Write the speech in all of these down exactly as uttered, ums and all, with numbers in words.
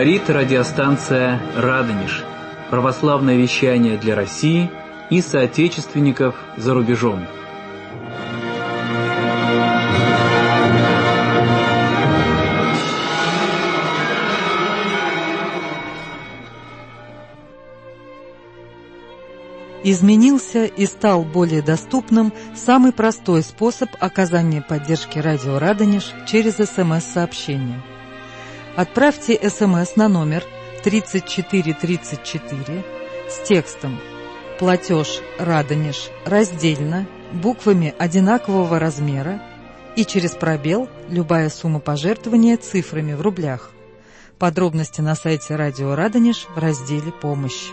Говорит радиостанция «Радонеж». Православное вещание для России и соотечественников за рубежом. Изменился и стал более доступным самый простой способ оказания поддержки радио «Радонеж» через СМС-сообщение. Отправьте СМС на номер тридцать четыре тридцать четыре с текстом «Платеж Радонеж» раздельно, буквами одинакового размера и через пробел любая сумма пожертвования цифрами в рублях. Подробности на сайте радио «Радонеж» в разделе «Помощь».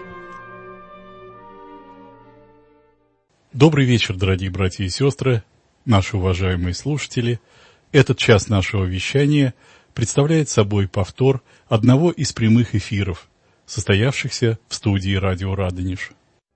Добрый вечер, дорогие братья и сестры, наши уважаемые слушатели. Этот час нашего вещания представляет собой повтор одного из прямых эфиров, состоявшихся в студии радио «Радонеж».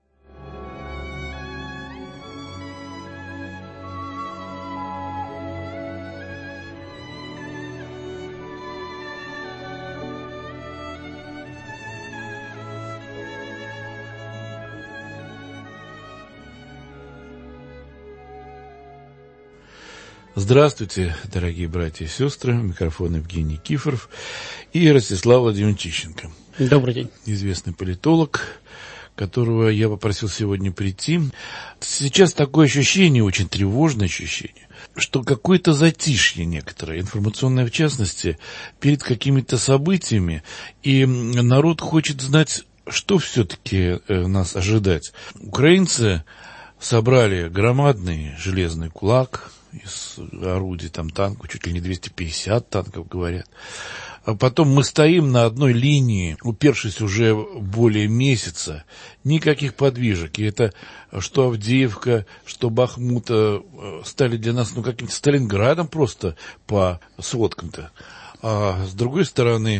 Здравствуйте, дорогие братья и сестры. Микрофон Евгений Никифоров и Ростислав Владимирович Тищенко. Добрый день. Известный политолог, которого я попросил сегодня прийти. Сейчас такое ощущение, очень тревожное ощущение, что какое-то затишье некоторое, информационное в частности, перед какими-то событиями, и народ хочет знать, что все-таки нас ожидать. Украинцы собрали громадный железный кулак из орудий, там танков, чуть ли не двести пятьдесят танков, говорят. А потом мы стоим на одной линии, упершись уже более месяца, никаких подвижек. И это что Авдеевка, что Бахмут стали для нас ну, каким-то Сталинградом просто по сводкам-то. А с другой стороны,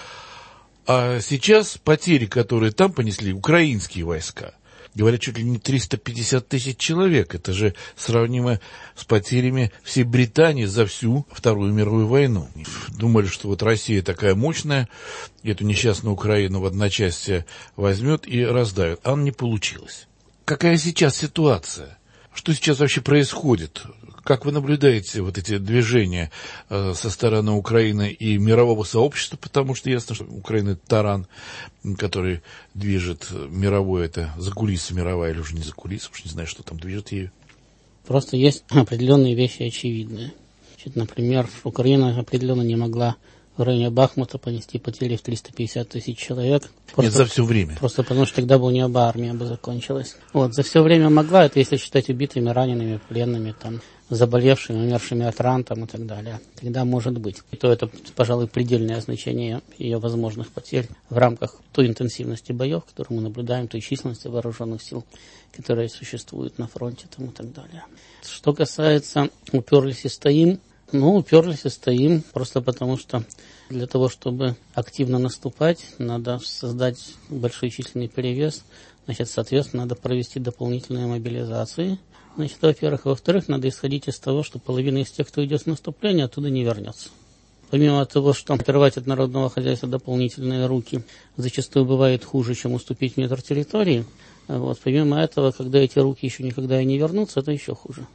а сейчас потери, которые там понесли украинские войска, говорят, чуть ли не триста пятьдесят тысяч человек. Это же сравнимо с потерями всей Британии за всю Вторую мировую войну. Думали, что вот Россия такая мощная, эту несчастную Украину в одночасье возьмет и раздавит. А не получилось. Какая сейчас ситуация? Что сейчас вообще происходит? Как вы наблюдаете вот эти движения э, со стороны Украины и мирового сообщества? Потому что ясно, что Украина – это таран, который движет мировое, это закулиса мировая, или уже не закулиса, уж не знаю, что там движет ею. Просто есть определенные вещи очевидные. Значит, например, Украина определенно не могла в районе Бахмута понести потери в триста пятьдесят тысяч человек. Просто, Нет, за все время. Просто потому, что тогда бы у нее бы армия бы закончилась. Вот, за все время могла, это если считать убитыми, ранеными, пленными, там, заболевшими, умершими от ран там, и так далее. Тогда может быть. И то это, пожалуй, предельное значение ее возможных потерь в рамках той интенсивности боев, которую мы наблюдаем, той численности вооруженных сил, которые существуют на фронте там, и так далее. Что касается уперлись и стоим, ну, уперлись и стоим, просто потому что для того, чтобы активно наступать, надо создать большой численный перевес, значит, соответственно, надо провести дополнительные мобилизации. Значит, во-первых. Во-вторых, надо исходить из того, что половина из тех, кто идет в наступление, оттуда не вернется. Помимо того, что отрывать от народного хозяйства дополнительные руки зачастую бывает хуже, чем уступить метр территории, вот, помимо этого, когда эти руки еще никогда и не вернутся, это еще хуже.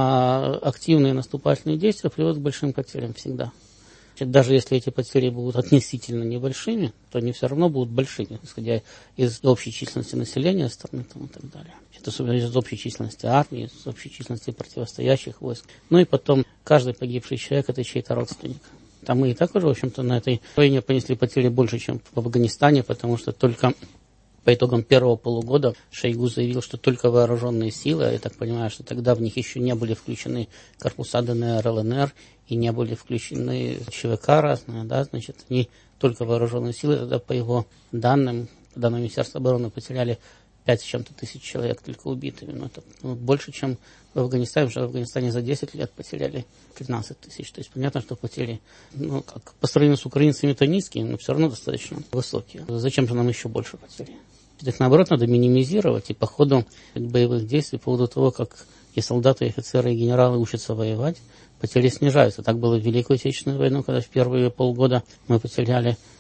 А активные наступательные действия приводят к большим потерям всегда. Значит, даже если эти потери будут относительно небольшими, то они все равно будут большими, исходя из общей численности населения страны там, и так далее. Значит, особенно из общей численности армии, из общей численности противостоящих войск. Ну и потом, каждый погибший человек – это чей-то родственник. Там мы и так уже, в общем-то, на этой войне понесли потери больше, чем в Афганистане, потому что только по итогам первого полугода Шойгу заявил, что только вооруженные силы, я так понимаю, что тогда в них еще не были включены корпуса ДНР, ЛНР, и не были включены ЧВК разные, да, значит, они только вооруженные силы, тогда по его данным, по данным Министерства обороны, потеряли пять с чем-то тысяч человек только убитыми. Но это ну, больше, чем в Афганистане, уже в Афганистане за десять лет потеряли пятнадцать тысяч. То есть понятно, что потери, ну, как по сравнению с украинцами-то низкие, но все равно достаточно высокие. Зачем же нам еще больше потерь? Их, наоборот, надо минимизировать, и по ходу боевых действий, по поводу того, как и солдаты, и офицеры, и генералы учатся воевать, потери снижаются. Так было в Великую Отечественную войну, когда в первые полгода мы потеряли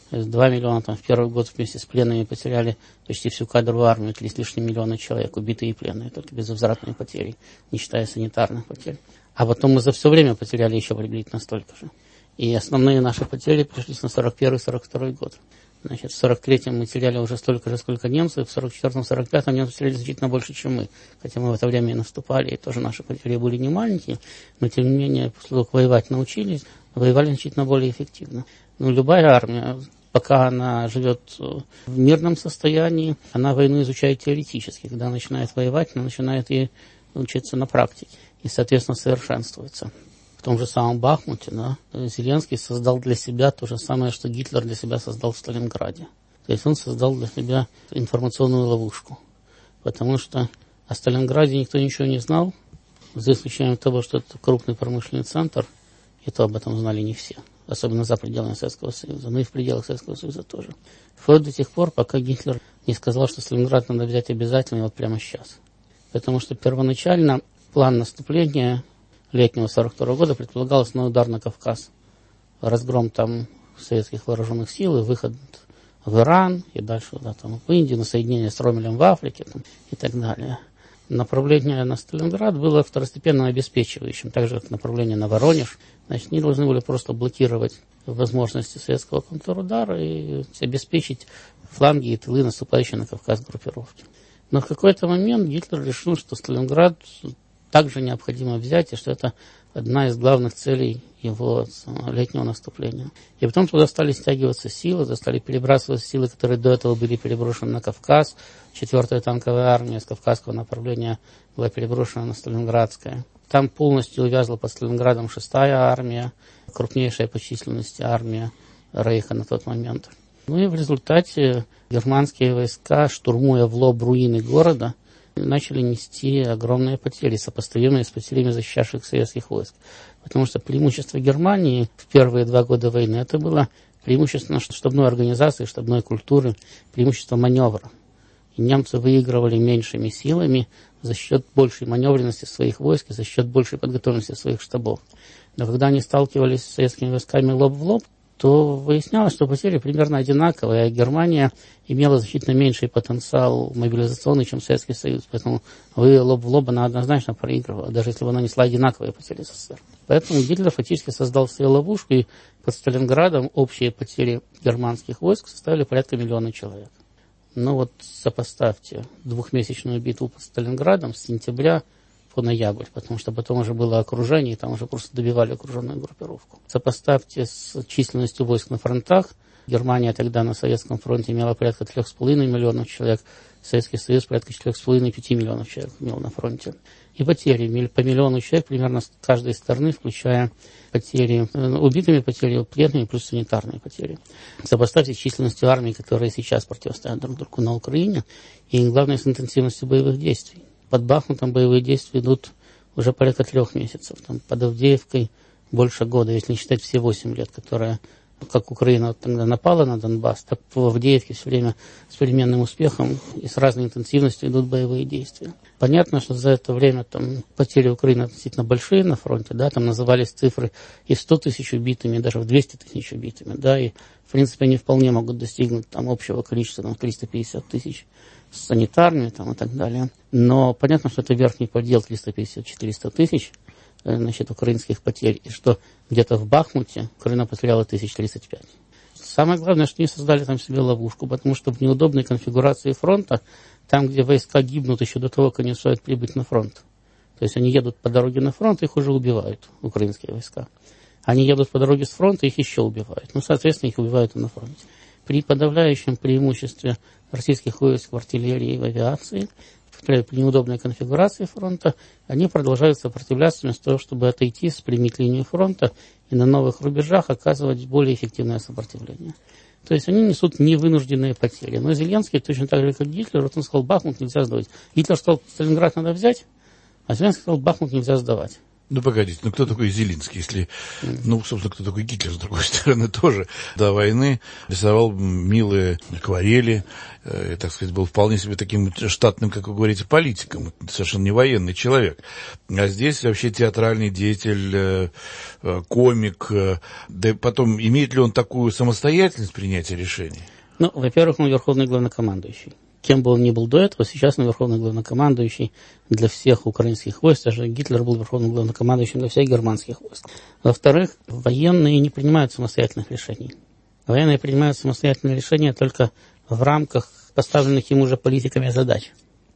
два миллиона, там, в первый год вместе с пленными потеряли почти всю кадровую армию, три с лишним миллиона человек, убитые и пленные, только безвозвратные потери, не считая санитарных потерь. А потом мы за все время потеряли еще приблизительно столько же. И основные наши потери пришлись на сорок первый — сорок второй год. Значит, в сорок третьем мы теряли уже столько же, сколько немцы, в сорок четвёртом — сорок пятом немцы теряли значительно больше, чем мы. Хотя мы в это время и наступали, и тоже наши потери были не маленькие, но тем не менее, после того, как воевать научились, воевали значительно более эффективно. Ну, любая армия, пока она живет в мирном состоянии, она войну изучает теоретически. Когда начинает воевать, она начинает и учиться на практике. И, соответственно, совершенствуется. В том же самом Бахмуте, да, Зеленский создал для себя то же самое, что Гитлер для себя создал в Сталинграде. То есть он создал для себя информационную ловушку. Потому что о Сталинграде никто ничего не знал, за исключением того, что это крупный промышленный центр, и то об этом знали не все. Особенно за пределами Советского Союза, но и в пределах Советского Союза тоже. Вплоть до тех пор, пока Гитлер не сказал, что Сталинград надо взять обязательно, вот прямо сейчас. Потому что первоначально план наступления летнего сорок второго года предполагалось на удар на Кавказ. Разгром там советских вооруженных сил и выход в Иран, и дальше да, там, в Индию, на соединение с Ромелем в Африке там, и так далее. Направление на Сталинград было второстепенно обеспечивающим, так же, как направление на Воронеж. Значит, они должны были просто блокировать возможности советского контрудара и обеспечить фланги и тылы наступающей на Кавказ группировки. Но в какой-то момент Гитлер решил, что Сталинград также необходимо взять, и что это одна из главных целей его летнего наступления. И потом туда стали стягиваться силы, туда стали перебрасываться силы, которые до этого были переброшены на Кавказ. Четвертая танковая армия с кавказского направления была переброшена на Сталинградское. Там полностью увязла под Сталинградом шестая армия, крупнейшая по численности армия Рейха на тот момент. Ну и в результате германские войска, штурмуя в лоб руины города, начали нести огромные потери, сопоставимые с потерями защищавших советских войск. Потому что преимущество Германии в первые два года войны это было преимущество штабной организации, штабной культуры, преимущество маневра. И немцы выигрывали меньшими силами за счет большей маневренности своих войск и за счет большей подготовленности своих штабов. Но когда они сталкивались с советскими войсками лоб в лоб, то выяснялось, что потери примерно одинаковые, а Германия имела значительно меньший потенциал мобилизационный, чем Советский Союз. Поэтому вы лоб в лоб она однозначно проигрывала, даже если бы она несла одинаковые потери СССР. Поэтому Гитлер фактически создал себе ловушку, и под Сталинградом общие потери германских войск составили порядка миллиона человек. Но вот сопоставьте двухмесячную битву под Сталинградом с сентября по ноябрь, потому что потом уже было окружение, и там уже просто добивали окруженную группировку. Сопоставьте с численностью войск на фронтах. Германия тогда на Советском фронте имела порядка трех с половиной миллионов человек, Советский Союз порядка четырех с половиной — пяти миллионов человек имел на фронте. И потери по миллиону человек примерно с каждой стороны, включая потери убитыми, потери пленными, плюс санитарные потери. Сопоставьте с численностью армий, которые сейчас противостоят друг другу на Украине, и главное с интенсивностью боевых действий. Под Бахмутом боевые действия идут уже порядка трех месяцев. Там, под Авдеевкой больше года, если не считать все восемь лет, которые, как Украина вот тогда напала на Донбасс, так в Авдеевке все время с переменным успехом и с разной интенсивностью идут боевые действия. Понятно, что за это время там, потери Украины относительно большие на фронте, да, там назывались цифры и в сто тысяч убитыми, и даже в двести тысяч убитыми, да, и в принципе они вполне могут достигнуть там общего количества, там, триста пятьдесят тысяч с санитарными там, и так далее. Но понятно, что это верхний предел триста пятьдесят — четыреста тысяч значит, украинских потерь, и что где-то в Бахмуте Украина потеряла тысяч тридцать пять. Самое главное, что они создали там себе ловушку, потому что в неудобной конфигурации фронта, там, где войска гибнут еще до того, как они успевают прибыть на фронт. То есть они едут по дороге на фронт, их уже убивают, украинские войска. Они едут по дороге с фронта, их еще убивают. Ну, соответственно, их убивают и на фронте. При подавляющем преимуществе российских войск в артиллерии и в авиации, при неудобной конфигурации фронта, они продолжают сопротивляться вместо того, чтобы отойти, спрямить линию фронта и на новых рубежах оказывать более эффективное сопротивление. То есть они несут невынужденные потери. Но Зеленский, точно так же, как Гитлер, вот он сказал, Бахмут нельзя сдавать. Гитлер сказал, Сталинград надо взять, а Зеленский сказал, Бахмут нельзя сдавать. Ну, погодите, ну кто такой Зелинский, если... Ну, собственно, кто такой Гитлер, с другой стороны, тоже до войны рисовал милые акварели, э, так сказать, был вполне себе таким штатным, как вы говорите, политиком, совершенно не военный человек. А здесь вообще театральный деятель, э, э, комик. Э, да и потом, имеет ли он такую самостоятельность принятия решений? Ну, во-первых, он верховный главнокомандующий. Кем бы он ни был до этого, сейчас он верховный главнокомандующий для всех украинских войск, даже Гитлер был верховным главнокомандующим для всех германских войск. Во-вторых, военные не принимают самостоятельных решений. Военные принимают самостоятельные решения только в рамках поставленных им уже политиками задач.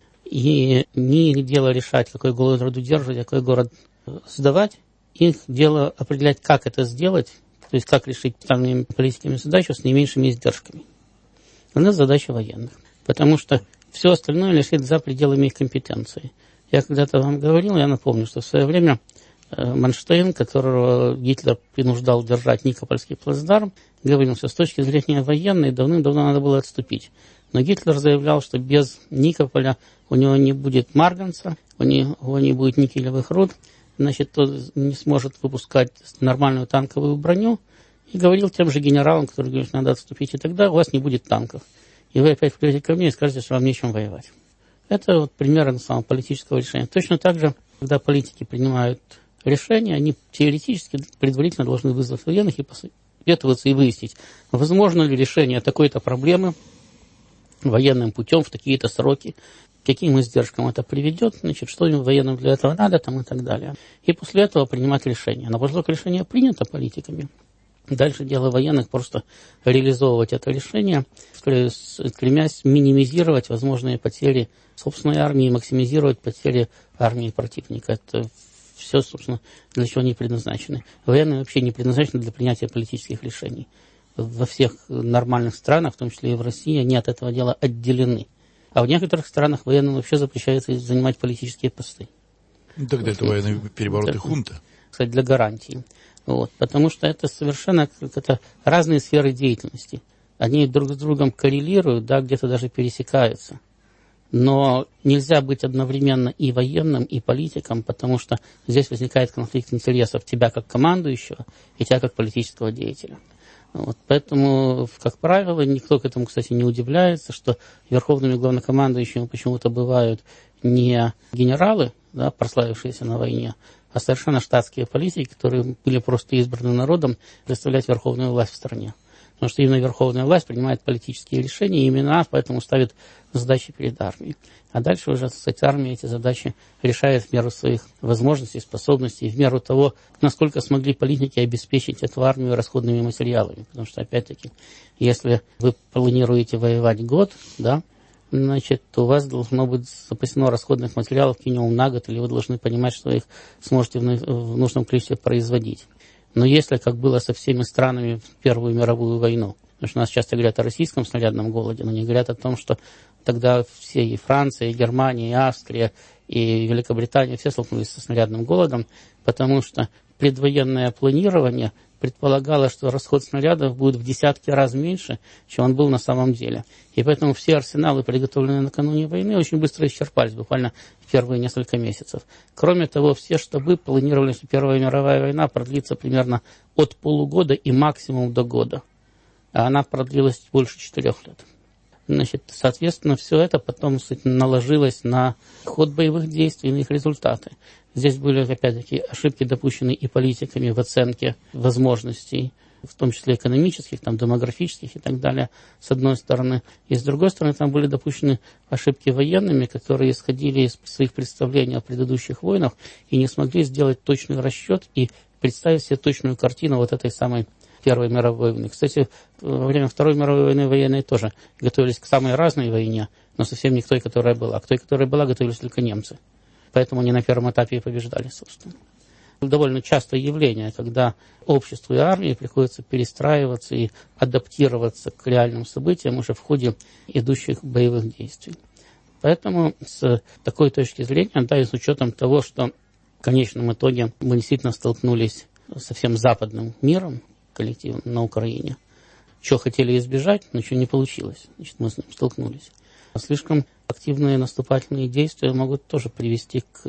И не их дело решать, какой город удерживать, какой город сдавать. Их дело определять, как это сделать, то есть как решить поставленными политиками задачу с наименьшими издержками. Это задача военных. Потому что все остальное лежит за пределами их компетенции. Я когда-то вам говорил, я напомню, что в свое время Манштейн, которого Гитлер принуждал держать Никопольский плацдарм, говорил, что с точки зрения военной давным-давно надо было отступить. Но Гитлер заявлял, что без Никополя у него не будет марганца, у него не будет никелевых руд, значит, тот не сможет выпускать нормальную танковую броню. И говорил тем же генералам, которые говорят, что надо отступить, и тогда у вас не будет танков. И вы опять придете ко мне и скажете, что вам нечем воевать. Это вот пример самого политического решения. Точно так же, когда политики принимают решения, они теоретически предварительно должны вызвать военных и посоветоваться и выяснить, возможно ли решение такой-то проблемы военным путем в такие-то сроки, к каким издержкам это приведет, значит, что им военным для этого надо там, и так далее. И после этого принимать решение. Но поскольку решение принято политиками, дальше дело военных просто реализовывать это решение, стремясь минимизировать возможные потери собственной армии, максимизировать потери армии противника. Это все, собственно, для чего они предназначены. Военные вообще не предназначены для принятия политических решений. Во всех нормальных странах, в том числе и в России, они от этого дела отделены. А в некоторых странах военным вообще запрещается занимать политические посты. Тогда это военный переворот и хунта. Кстати, для гарантии. Вот, потому что это совершенно это разные сферы деятельности. Они друг с другом коррелируют, да, где-то даже пересекаются. Но нельзя быть одновременно и военным, и политиком, потому что здесь возникает конфликт интересов тебя как командующего и тебя как политического деятеля. Вот, поэтому, как правило, никто к этому, кстати, не удивляется, что верховными главнокомандующими почему-то бывают не генералы, да, прославившиеся на войне, а совершенно штатские политики, которые были просто избраны народом представлять верховную власть в стране. Потому что именно верховная власть принимает политические решения, и именно поэтому ставит задачи перед армией. А дальше уже, кстати, армия эти задачи решает в меру своих возможностей, способностей, в меру того, насколько смогли политики обеспечить эту армию расходными материалами. Потому что, опять-таки, если вы планируете воевать год, да, значит, у вас должно быть запасено расходных материалов минимум на год, или вы должны понимать, что их сможете в нужном количестве производить. Но если, как было со всеми странами в Первую мировую войну, потому что у нас часто говорят о российском снарядном голоде, но не говорят о том, что тогда все и Франция, и Германия, и Австрия, и Великобритания все столкнулись со снарядным голодом, потому что предвоенное планирование предполагало, что расход снарядов будет в десятки раз меньше, чем он был на самом деле. И поэтому все арсеналы, приготовленные накануне войны, очень быстро исчерпались, буквально в первые несколько месяцев. Кроме того, все штабы планировали, что Первая мировая война продлится примерно от полугода и максимум до года. А она продлилась больше четырех лет. Значит, соответственно, все это потом, кстати, наложилось на ход боевых действий, на их результаты. Здесь были, опять-таки, ошибки, допущенные и политиками в оценке возможностей, в том числе экономических, там, демографических и так далее, с одной стороны. И с другой стороны, там были допущены ошибки военными, которые исходили из своих представлений о предыдущих войнах и не смогли сделать точный расчет и представить себе точную картину вот этой самой Первой мировой войны. Кстати, во время Второй мировой войны военные тоже готовились к самой разной войне, но совсем не к той, которая была. К той, которая была, готовились только немцы. Поэтому они на первом этапе и побеждали, собственно. Довольно частое явление, когда обществу и армии приходится перестраиваться и адаптироваться к реальным событиям уже в ходе идущих боевых действий. Поэтому с такой точки зрения, да, и с учетом того, что в конечном итоге мы действительно столкнулись со всем западным миром, коллективом на Украине. Чего хотели избежать, но чего не получилось. Значит, мы с ним столкнулись. Слишком активные наступательные действия могут тоже привести к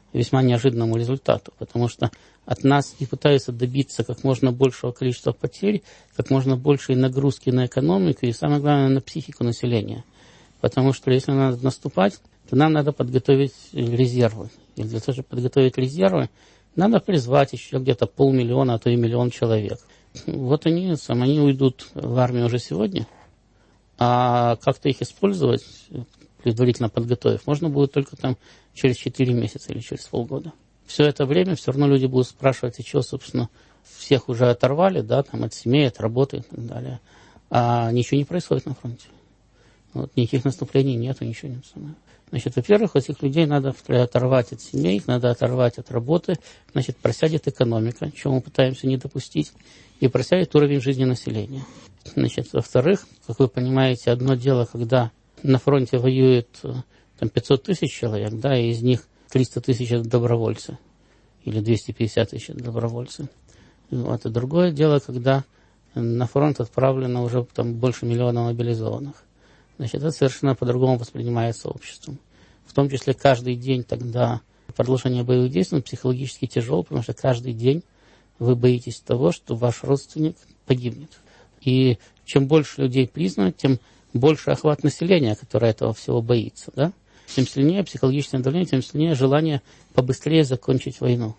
весьма неожиданному результату, потому что от нас и пытаются добиться как можно большего количества потерь, как можно большей нагрузки на экономику и, самое главное, на психику населения. Потому что если надо наступать, то нам надо подготовить резервы. И для того, чтобы подготовить резервы, надо призвать еще где-то полмиллиона, а то и миллион человек. Вот они, сам, они уйдут в армию уже сегодня, а как-то их использовать, предварительно подготовив, можно будет только там через четыре месяца или через полгода. Все это время все равно люди будут спрашивать, и что, собственно, всех уже оторвали, да, там, от семей, от работы и так далее. А ничего не происходит на фронте. Вот, никаких наступлений нету, ничего нет. Значит, во-первых, этих людей надо оторвать от семей, их надо оторвать от работы, значит, просядет экономика, чего мы пытаемся не допустить, и просядет уровень жизни населения. Значит, во-вторых, как вы понимаете, одно дело, когда на фронте воюет там, пятьсот тысяч человек, да, и из них триста тысяч это добровольцы, или двести пятьдесят тысяч это добровольцы. Вот. И другое дело, когда на фронт отправлено уже там, больше миллиона мобилизованных. Значит, это совершенно по-другому воспринимается обществом. В том числе каждый день тогда продолжение боевых действий психологически тяжело, потому что каждый день вы боитесь того, что ваш родственник погибнет. И чем больше людей признано, тем больше охват населения, которое этого всего боится. Да? Тем сильнее психологическое давление, тем сильнее желание побыстрее закончить войну.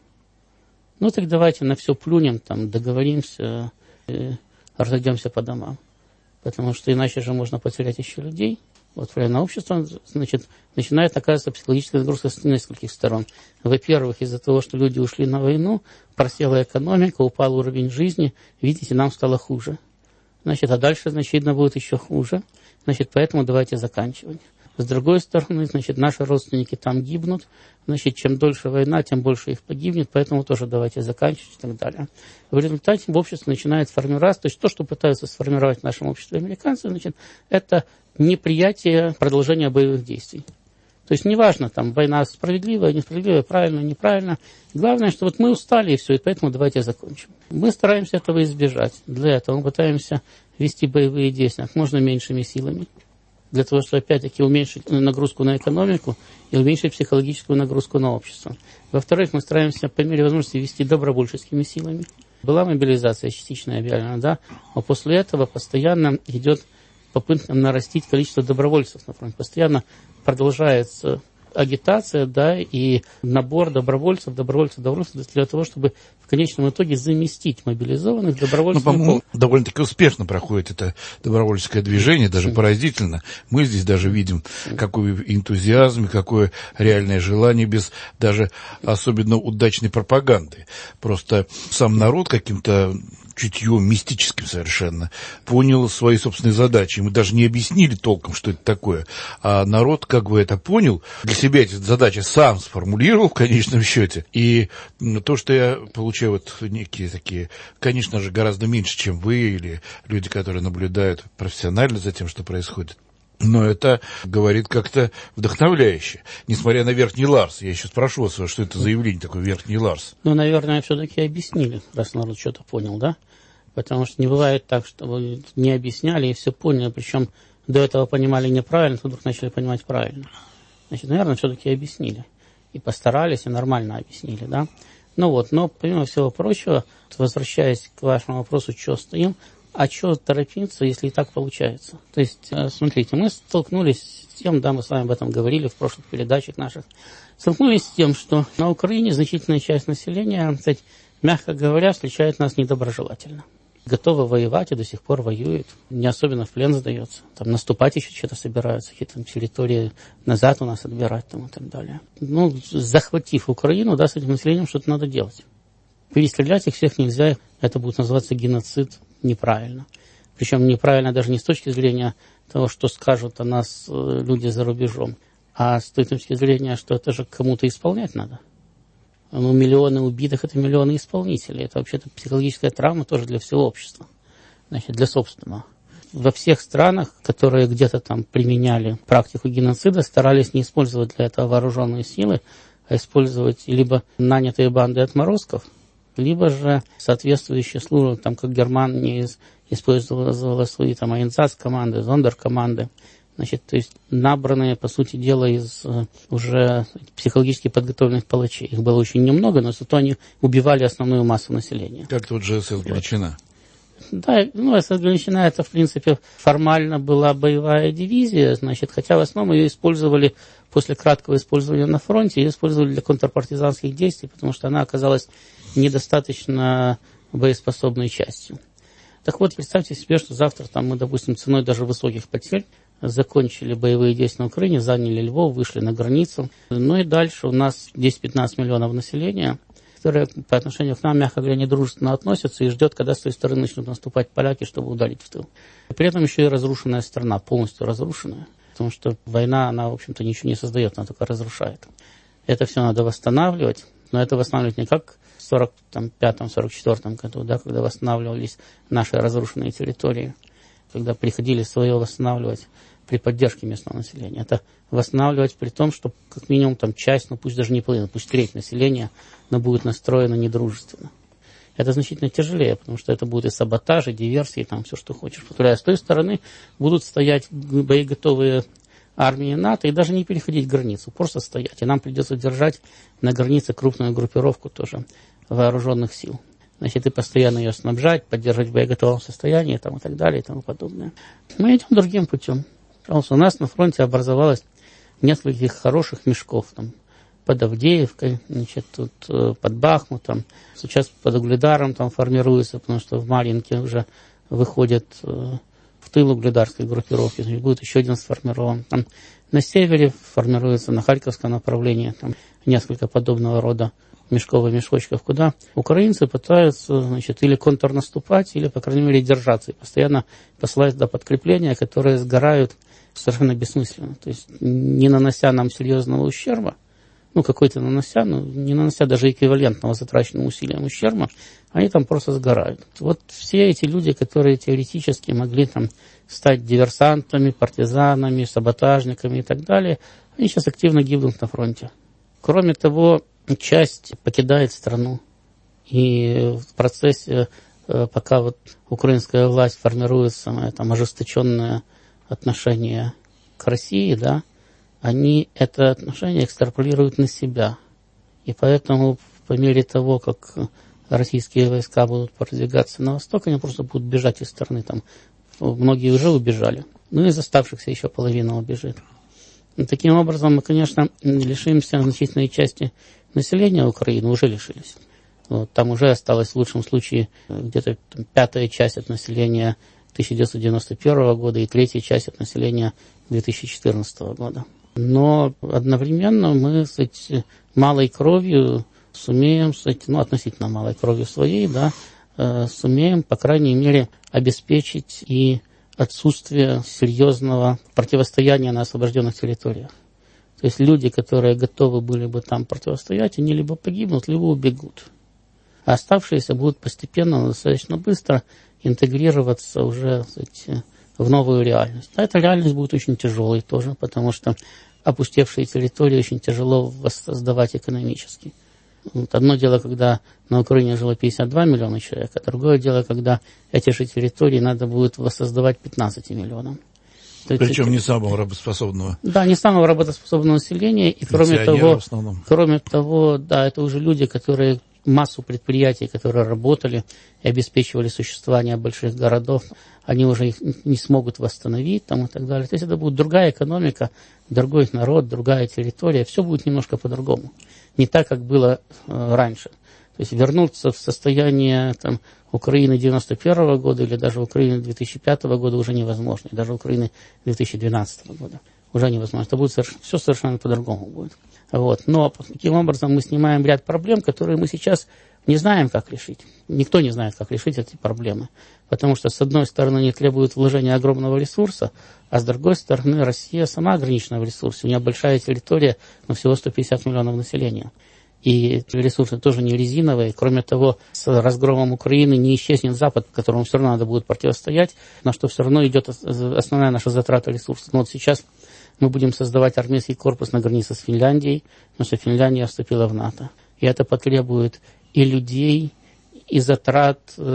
Ну так давайте на все плюнем, там, договоримся, и разойдемся по домам. Потому что иначе же можно потерять еще людей. Вот правильно, общество, значит, начинает оказываться психологическая нагрузка с нескольких сторон. Во-первых, из-за того, что люди ушли на войну, просела экономика, упал уровень жизни, видите, нам стало хуже. Значит, а дальше, значительно, будет еще хуже. Значит, поэтому давайте заканчивать. С другой стороны, значит, наши родственники там гибнут. Значит, чем дольше война, тем больше их погибнет, поэтому тоже давайте заканчивать и так далее. В результате в обществе начинает формироваться, то есть то, что пытаются сформировать в нашем обществе американцы, значит, это неприятие продолжения боевых действий. То есть неважно, там, война справедливая, несправедливая, правильно, неправильно. Главное, что вот мы устали и все, и поэтому давайте закончим. Мы стараемся этого избежать. Для этого мы пытаемся вести боевые действия как можно меньшими силами. Для того, чтобы, опять-таки, уменьшить нагрузку на экономику и уменьшить психологическую нагрузку на общество. Во-вторых, мы стараемся по мере возможности вести добровольческими силами. Была мобилизация частичная объявлена, да, а после этого постоянно идет попытка нарастить количество добровольцев на фронте. Постоянно продолжается агитация, да, и набор добровольцев, добровольцев, добровольцев для того, чтобы в конечном итоге заместить мобилизованных добровольцев. Ну, по-моему, довольно-таки успешно проходит это добровольческое движение, даже поразительно. Мы здесь даже видим, какой энтузиазм, какое реальное желание без даже особенно удачной пропаганды. Просто сам народ каким-то чутьем мистическим совершенно понял свои собственные задачи. Мы даже не объяснили толком, что это такое. А народ как бы это понял, для себя эти задачи сам сформулировал в конечном счете. И то, что я получаю вот некие такие, конечно же, гораздо меньше, чем вы или люди, которые наблюдают профессионально за тем, что происходит. Но это говорит как-то вдохновляюще. Несмотря на Верхний Ларс. Я еще спрошу вас, что это за явление такое Верхний Ларс? Ну, наверное, все-таки объяснили, раз народ что-то понял, да? Потому что не бывает так, что вы не объясняли и все поняли. Причем до этого понимали неправильно, то вдруг начали понимать правильно. Значит, наверное, все-таки объяснили. И постарались, и нормально объяснили, да? Ну вот, но помимо всего прочего, возвращаясь к вашему вопросу, что стоим, а что торопиться, если и так получается? То есть, смотрите, мы столкнулись с тем, да, мы с вами об этом говорили в прошлых передачах наших, столкнулись с тем, что на Украине значительная часть населения, кстати, мягко говоря, встречает нас недоброжелательно. Готовы воевать и до сих пор воюют, не особенно в плен сдается. Там наступать еще что-то собираются, какие-то территории назад у нас отбирать там, и так далее. Ну, захватив Украину, да, с этим населением что-то надо делать. Перестрелять их всех нельзя, это будет называться геноцид. Неправильно. Причем неправильно даже не с точки зрения того, что скажут о нас люди за рубежом, а с той точки зрения, что это же кому-то исполнять надо. Ну, миллионы убитых – это миллионы исполнителей. Это вообще-то психологическая травма тоже для всего общества. Значит, для собственного. Во всех странах, которые где-то там применяли практику геноцида, старались не использовать для этого вооруженные силы, а использовать либо нанятые банды отморозков, либо же соответствующие службы, там, как Германия использовала свои там айнсац-команды, зондеркоманды, Значит, то есть набранные, по сути дела, из уже психологически подготовленных палачей. Их было очень немного, но зато они убивали основную массу населения. Как тут же эс эс Галичина. Да, ну, эс эс Галичина это, в принципе, формально была боевая дивизия, значит, хотя в основном ее использовали после краткого использования на фронте, ее использовали для контрпартизанских действий, потому что она оказалась недостаточно боеспособной частью. Так вот, представьте себе, что завтра там мы, допустим, ценой даже высоких потерь закончили боевые действия на Украине, заняли Львов, вышли на границу. Ну и дальше у нас десять-пятнадцать миллионов населения, которые по отношению к нам, мягко говоря, недружественно относятся и ждет, когда с той стороны начнут наступать поляки, чтобы ударить в тыл. При этом еще и разрушенная страна, полностью разрушенная, потому что война, она, в общем-то, ничего не создает, она только разрушает. Это все надо восстанавливать, но это восстанавливать не как в сорок пятом — сорок четвёртом году, да, когда восстанавливались наши разрушенные территории, когда приходили свое восстанавливать при поддержке местного населения. Это восстанавливать при том, что как минимум там часть, ну пусть даже не половина, пусть треть населения, но будет настроена недружественно. Это значительно тяжелее, потому что это будут и саботажи, диверсии, там все, что хочешь. А с той стороны будут стоять боеготовые армии НАТО и даже не переходить границу, просто стоять. И нам придется держать на границе крупную группировку тоже вооруженных сил. Значит, и постоянно ее снабжать, поддерживать в боеготовом состоянии там, и так далее и тому подобное. Мы идем другим путем. У нас на фронте образовалось несколько хороших мешков. Там, под Авдеевкой, значит, тут под Бахмутом. Сейчас под Угледаром там формируется, потому что в Марьинке уже выходят в тыл угледарской группировки. Значит, будет еще один сформирован. Там на севере формируется, на Харьковском направлении, там несколько подобного рода мешков и мешочков, куда украинцы пытаются, значит, или контрнаступать, или, по крайней мере, держаться. И постоянно посылают туда подкрепления, которые сгорают совершенно бессмысленно. То есть, не нанося нам серьезного ущерба, ну, какой-то нанося, но не нанося даже эквивалентного затраченным усилиям ущерба, они там просто сгорают. Вот все эти люди, которые теоретически могли там стать диверсантами, партизанами, саботажниками и так далее, они сейчас активно гибнут на фронте. Кроме того, часть покидает страну. И в процессе, пока вот украинская власть формирует самое там ожесточенное отношение к России, да, они это отношение экстраполируют на себя. И поэтому по мере того, как российские войска будут продвигаться на восток, они просто будут бежать из страны. Там многие уже убежали. Ну, из оставшихся еще половина убежит. И таким образом мы, конечно, лишимся значительной части населения Украины, уже лишились. Вот, там уже осталось в лучшем случае где-то там, пятая часть от населения тысяча девятьсот девяносто первого года и третья часть от населения две тысячи четырнадцатого года. Но одновременно мы с этой малой кровью сумеем, с этой, ну, относительно малой кровью своей, да, э, сумеем, по крайней мере, обеспечить и отсутствие серьезного противостояния на освобожденных территориях. То есть люди, которые готовы были бы там противостоять, они либо погибнут, либо убегут. А оставшиеся будут постепенно, достаточно быстро интегрироваться уже, кстати, в новую реальность. А эта реальность будет очень тяжелой тоже, потому что опустевшие территории очень тяжело воссоздавать экономически. Вот одно дело, когда на Украине жило пятьдесят два миллиона человек, а другое дело, когда эти же территории надо будет воссоздавать пятнадцать миллионов. Причем не самого работоспособного. Да, не самого работоспособного населения. И кроме того, кроме того, да, это уже люди, которые массу предприятий, которые работали и обеспечивали существование больших городов, они уже их не смогут восстановить там, и так далее. То есть это будет другая экономика, другой народ, другая территория. Все будет немножко по-другому. Не так, как было э, раньше. То есть вернуться в состояние там, Украины девяносто первого года или даже Украины две тысячи пятого года уже невозможно. И даже Украины две тысячи двенадцатого года уже невозможно. Это будет соверш... все совершенно по-другому будет. Вот. Но таким образом мы снимаем ряд проблем, которые мы сейчас не знаем, как решить. Никто не знает, как решить эти проблемы. Потому что, с одной стороны, они требуют вложения огромного ресурса, а с другой стороны, Россия сама ограничена в ресурсе. У нее большая территория, но всего сто пятьдесят миллионов населения. И ресурсы тоже не резиновые. Кроме того, с разгромом Украины не исчезнет Запад, которому все равно надо будет противостоять, на что все равно идет основная наша затрата ресурсов. Но вот сейчас мы будем создавать армейский корпус на границе с Финляндией, потому что Финляндия вступила в НАТО. И это потребует и людей, и затрат,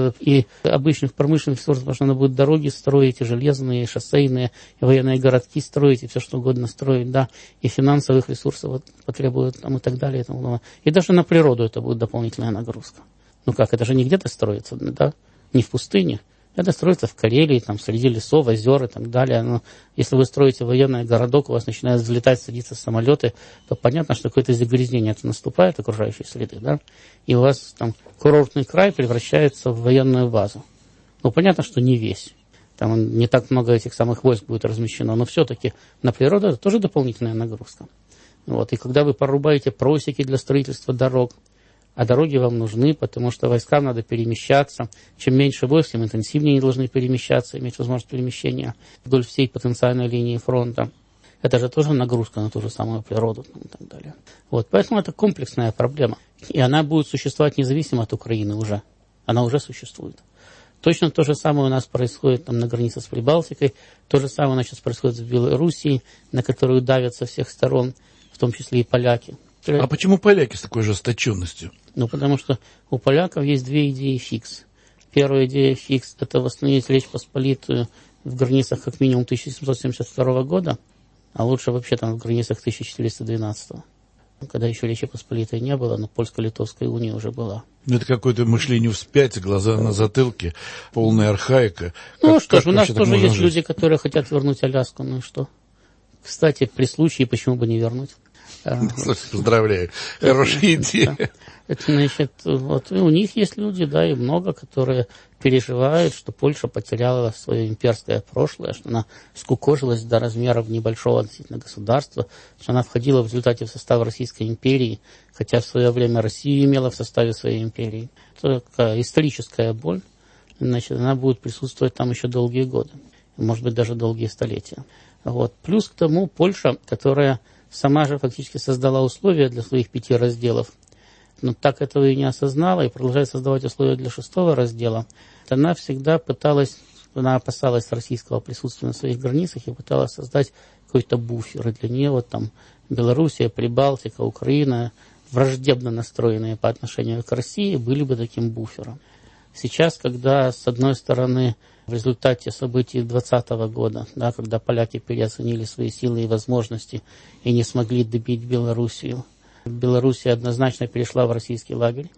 и обычных промышленных ресурсов, потому что надо будет дороги строить, и железные, и шоссейные, и военные городки строить, и все что угодно строить, да, и финансовых ресурсов вот, потребуют там, и так далее. И, тому, и даже на природу это будет дополнительная нагрузка. Ну как, это же не где-то строится, да, не в пустыне. Это строится в Карелии, там, среди лесов, озер и так далее. Но если вы строите военный городок, у вас начинают взлетать, садиться самолеты, то понятно, что какое-то загрязнение это наступает окружающей среды, да? И у вас там курортный край превращается в военную базу. Ну, понятно, что не весь. Там не так много этих самых войск будет размещено, но все-таки на природу это тоже дополнительная нагрузка. Вот. И когда вы порубаете просеки для строительства дорог, а дороги вам нужны, потому что войскам надо перемещаться. Чем меньше войск, тем интенсивнее они должны перемещаться, иметь возможность перемещения вдоль всей потенциальной линии фронта. Это же тоже нагрузка на ту же самую природу и так далее. Вот, поэтому это комплексная проблема. И она будет существовать независимо от Украины уже. Она уже существует. Точно то же самое у нас происходит там, на границе с Прибалтикой. То же самое у нас сейчас происходит в Белоруссии, на которую давят со всех сторон, в том числе и поляки. А почему поляки с такой ожесточенностью? Ну, потому что у поляков есть две идеи фикс. Первая идея фикс – это восстановить Речь Посполитую в границах как минимум тысяча семьсот семьдесят второго года, а лучше вообще там в границах тысяча четыреста двенадцатого, когда еще Речи Посполитой не было, но Польско-Литовская уния уже была. Это какое-то мышление вспять, глаза на затылке, полная архаика. Ну как, что ж, как у нас тоже есть жить? люди, которые хотят вернуть Аляску, ну и что? Кстати, при случае, почему бы не вернуть? Слушай, поздравляю. Хорошая идея. Это, значит, вот у них есть люди, да, и много, которые переживают, что Польша потеряла свое имперское прошлое, что она скукожилась до размеров небольшого относительно государства, что она входила в результате в состав Российской империи, хотя в свое время Россию имела в составе своей империи. Это такая историческая боль, значит, она будет присутствовать там еще долгие годы, может быть, даже долгие столетия. Вот. Плюс к тому Польша, которая сама же фактически создала условия для своих пяти разделов, но так этого и не осознала и продолжает создавать условия для шестого раздела. Она всегда пыталась, она опасалась российского присутствия на своих границах и пыталась создать какой-то буфер. И для нее вот там Белоруссия, Прибалтика, Украина, враждебно настроенные по отношению к России, были бы таким буфером. Сейчас, когда, с одной стороны, в результате событий двадцатого года, да, когда поляки переоценили свои силы и возможности и не смогли добить Белоруссию, Белоруссия однозначно перешла в российский лагерь.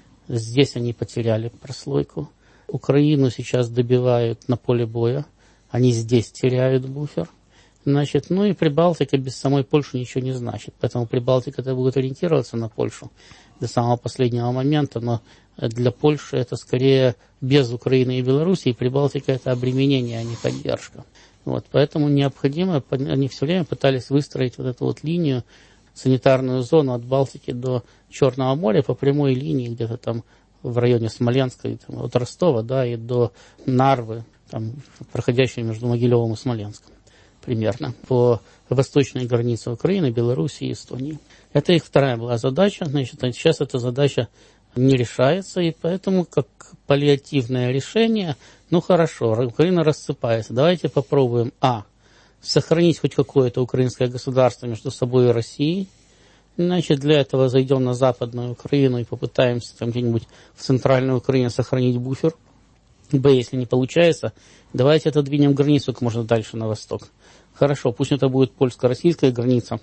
Здесь они потеряли прослойку. Украину сейчас добивают на поле боя. Они здесь теряют буфер. Значит, ну и Прибалтика без самой Польши ничего не значит. Поэтому Прибалтика-то будет ориентироваться на Польшу до самого последнего момента. Но для Польши это скорее без Украины и Белоруссии. Прибалтика это обременение, а не поддержка. Вот, поэтому необходимо, они все время пытались выстроить вот эту вот линию, санитарную зону от Балтики до Черного моря по прямой линии, где-то там в районе Смоленска, там, от Ростова, да, и до Нарвы, там, проходящей между Могилевым и Смоленском, примерно, по восточной границе Украины, Белоруссии и Эстонии. Это их вторая была задача, значит, сейчас эта задача не решается, и поэтому, как паллиативное решение, ну хорошо, Украина рассыпается, давайте попробуем, а, сохранить хоть какое-то украинское государство между собой и Россией. Значит, для этого зайдем на Западную Украину и попытаемся там где-нибудь в Центральной Украине сохранить буфер. Б, если не получается, давайте отодвинем границу как можно дальше на восток. Хорошо, пусть это будет польско-российская граница,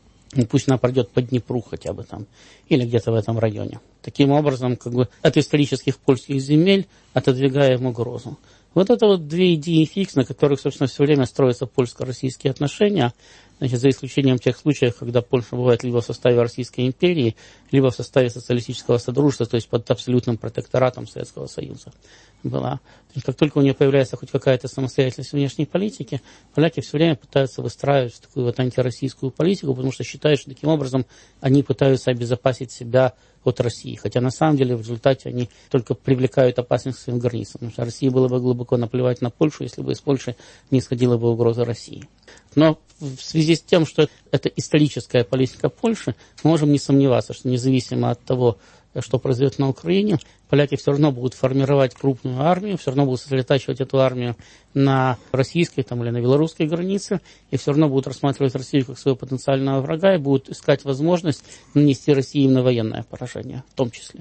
и пусть она пройдет по Днепру хотя бы там, или где-то в этом районе. Таким образом, как бы от исторических польских земель отодвигаем угрозу. Вот это вот две идеи фикс, на которых, собственно, все время строятся польско-российские отношения, значит, за исключением тех случаев, когда Польша бывает либо в составе Российской империи, либо в составе социалистического содружества, то есть под абсолютным протекторатом Советского Союза была. То есть, как только у нее появляется хоть какая-то самостоятельность внешней политики, поляки все время пытаются выстраивать такую вот антироссийскую политику, потому что считают, что таким образом они пытаются обезопасить себя от России. Хотя на самом деле в результате они только привлекают опасность к своим границам. Потому что России было бы глубоко наплевать на Польшу, если бы из Польши не исходила бы угроза России. Но в связи с тем, что это историческая политика Польши, мы можем не сомневаться, что независимо от того, что произойдет на Украине, поляки все равно будут формировать крупную армию, все равно будут сосредотачивать эту армию на российской там, или на белорусской границе, и все равно будут рассматривать Россию как своего потенциального врага и будут искать возможность нанести России именно военное поражение в том числе.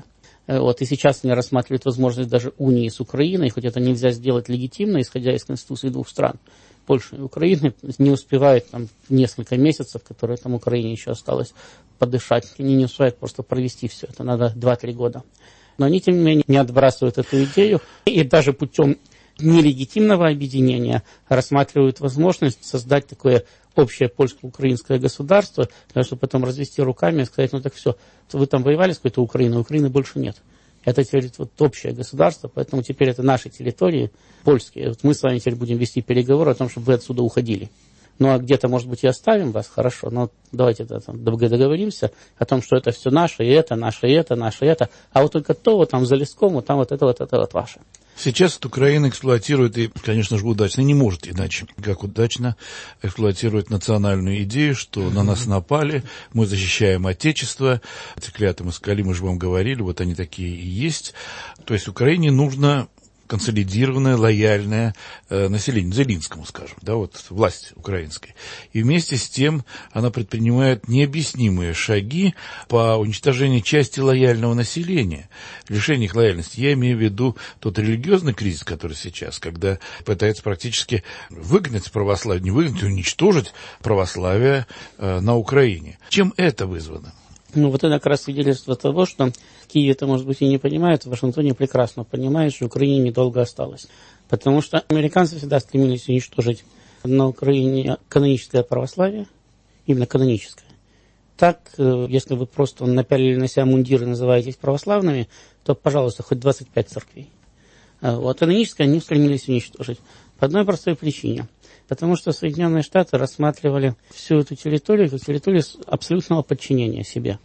Вот, и сейчас они рассматривают возможность даже унии с Украиной, хоть это нельзя сделать легитимно, исходя из конституции двух стран. Польши и Украины не успевают там несколько месяцев, которые там Украине еще осталось подышать. Они не успевают просто провести все это, надо два-три года. Но они, тем не менее, не отбрасывают эту идею и даже путем нелегитимного объединения рассматривают возможность создать такое общее польско-украинское государство, для того, чтобы потом развести руками и сказать, ну так все, вы там воевали с какой-то Украиной, Украины больше нет. Это теперь вот общее государство, поэтому теперь это наши территории польские. Вот мы с вами теперь будем вести переговоры о том, чтобы вы отсюда уходили. Ну, а где-то, может быть, и оставим вас, хорошо, но давайте там договоримся о том, что это все наше, и это наше, и это наше, и это, а вот только то, вот там за леском, вот там вот это, вот это вот ваше. Сейчас вот Украина эксплуатирует, и, конечно же, удачно, не может иначе, как удачно эксплуатирует национальную идею, что на нас напали, мы защищаем Отечество, эти клятвы москали, мы же вам говорили, вот они такие и есть. То есть Украине нужно консолидированное, лояльное э, население, Зеленскому, скажем, да, вот власть украинской. И вместе с тем она предпринимает необъяснимые шаги по уничтожению части лояльного населения, лишение их лояльности. Я имею в виду тот религиозный кризис, который сейчас, когда пытается практически выгнать православие, не выгнать, уничтожить православие э, на Украине. Чем это вызвано? Ну, вот это как раз свидетельство того, что в Киеве это, может быть, и не понимают, в Вашингтоне прекрасно понимают, что Украине недолго осталось. Потому что американцы всегда стремились уничтожить на Украине каноническое православие, именно каноническое. Так, если вы просто напялили на себя мундиры и называетесь православными, то, пожалуйста, хоть двадцать пять церквей. Вот каноническое они стремились уничтожить. По одной простой причине. Потому что Соединенные Штаты рассматривали всю эту территорию как территорию абсолютного подчинения себе.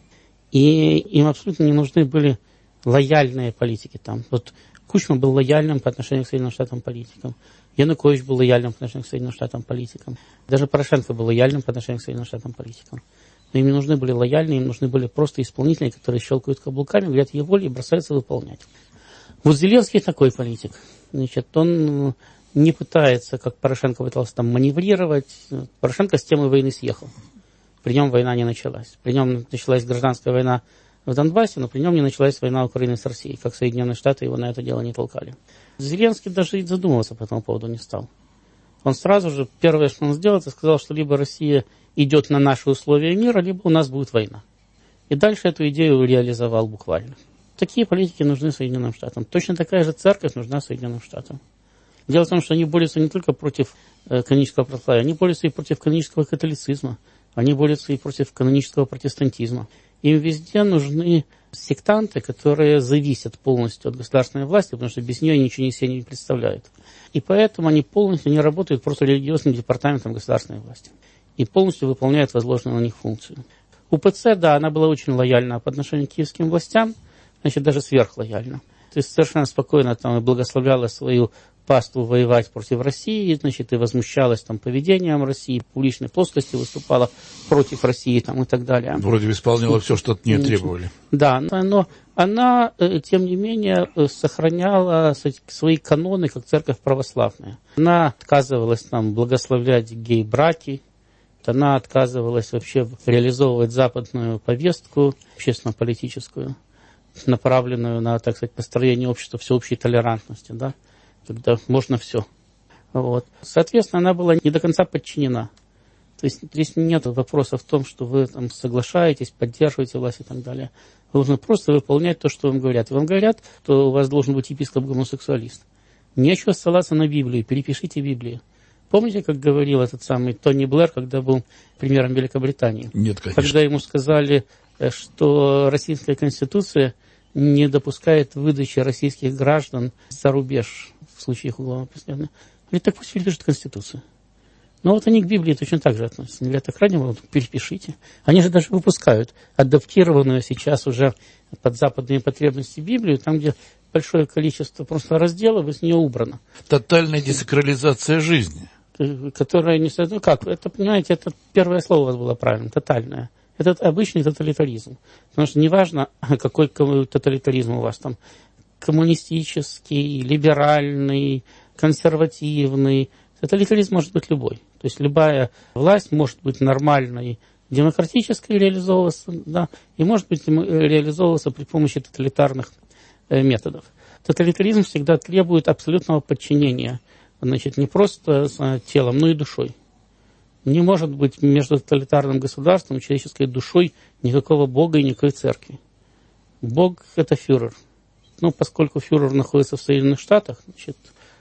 И им абсолютно не нужны были лояльные политики там. Вот Кучма был лояльным по отношению к Соединенным Штатам политикам. Янукович был лояльным по отношению к Соединенным Штатам политикам. Даже Порошенко был лояльным по отношению к Соединенным Штатам политикам. Но им не нужны были лояльные, им нужны были просто исполнители, которые щелкают каблуками, говорят ей воли и бросаются выполнять. Вот Зеленский такой политик. Значит, он не пытается, как Порошенко пытался там маневрировать. Порошенко с темы войны съехал. При нем война не началась. При нем началась гражданская война в Донбассе, но при нем не началась война Украины с Россией, как Соединенные Штаты его на это дело не толкали. Зеленский даже и задумываться по этому поводу не стал. Он сразу же, первое, что он сделал, это сказал, что либо Россия идет на наши условия мира, либо у нас будет война. И дальше эту идею реализовал буквально. Такие политики нужны Соединенным Штатам. Точно такая же церковь нужна Соединенным Штатам. Дело в том, что они борются не только против э, канонического православия, они борются и против канонического католицизма, они борются и против канонического протестантизма. Им везде нужны сектанты, которые зависят полностью от государственной власти, потому что без нее ничего себе не представляют. И поэтому они полностью не работают просто религиозным департаментом государственной власти. И полностью выполняют возложенную на них функцию. УПЦ, да, она была очень лояльна по отношению к киевским властям, значит, даже сверхлояльна. То есть совершенно спокойно там и благословляла свою паству воевать против России, значит, и возмущалась там поведением России, в публичной плоскости выступала против России там, и так далее. Вроде бы исполняла все, что от нее требовали. Да, но она, тем не менее, сохраняла свои каноны, как церковь православная. Она отказывалась там благословлять гей-браки, она отказывалась вообще реализовывать западную повестку общественно-политическую, направленную на, так сказать, построение общества всеобщей толерантности, да, когда можно все. Вот. Соответственно, она была не до конца подчинена. То есть здесь нет вопроса в том, что вы там соглашаетесь, поддерживаете власть и так далее. Вы должны просто выполнять то, что вам говорят. И вам говорят, что у вас должен быть епископ-гомосексуалист. Нечего ссылаться на Библию, перепишите Библию. Помните, как говорил этот самый Тони Блэр, когда был премьером Великобритании? Нет, конечно. Когда ему сказали, что российская конституция не допускает выдачи российских граждан за рубеж в случае их уголовного преследования. Говорит, так пусть перепишут Конституцию. Но вот они к Библии точно так же относятся. Говорят, так ради вот, перепишите. Они же даже выпускают адаптированную сейчас уже под западные потребности Библию, там, где большое количество просто разделов из нее убрано. Тотальная десакрализация жизни. Которая не... Ну как, это, понимаете, это первое слово у вас было правильно, тотальное. Это обычный тоталитаризм. Потому что неважно, какой тоталитаризм у вас там, коммунистический, либеральный, консервативный. Тоталитаризм может быть любой. То есть любая власть может быть нормальной, демократической реализовываться, да, и может быть реализовываться при помощи тоталитарных методов. Тоталитаризм всегда требует абсолютного подчинения, значит, не просто телом, но и душой. Не может быть между тоталитарным государством и человеческой душой никакого Бога и никакой церкви. Бог – это фюрер. Ну, поскольку фюрер находится в Соединенных Штатах, значит,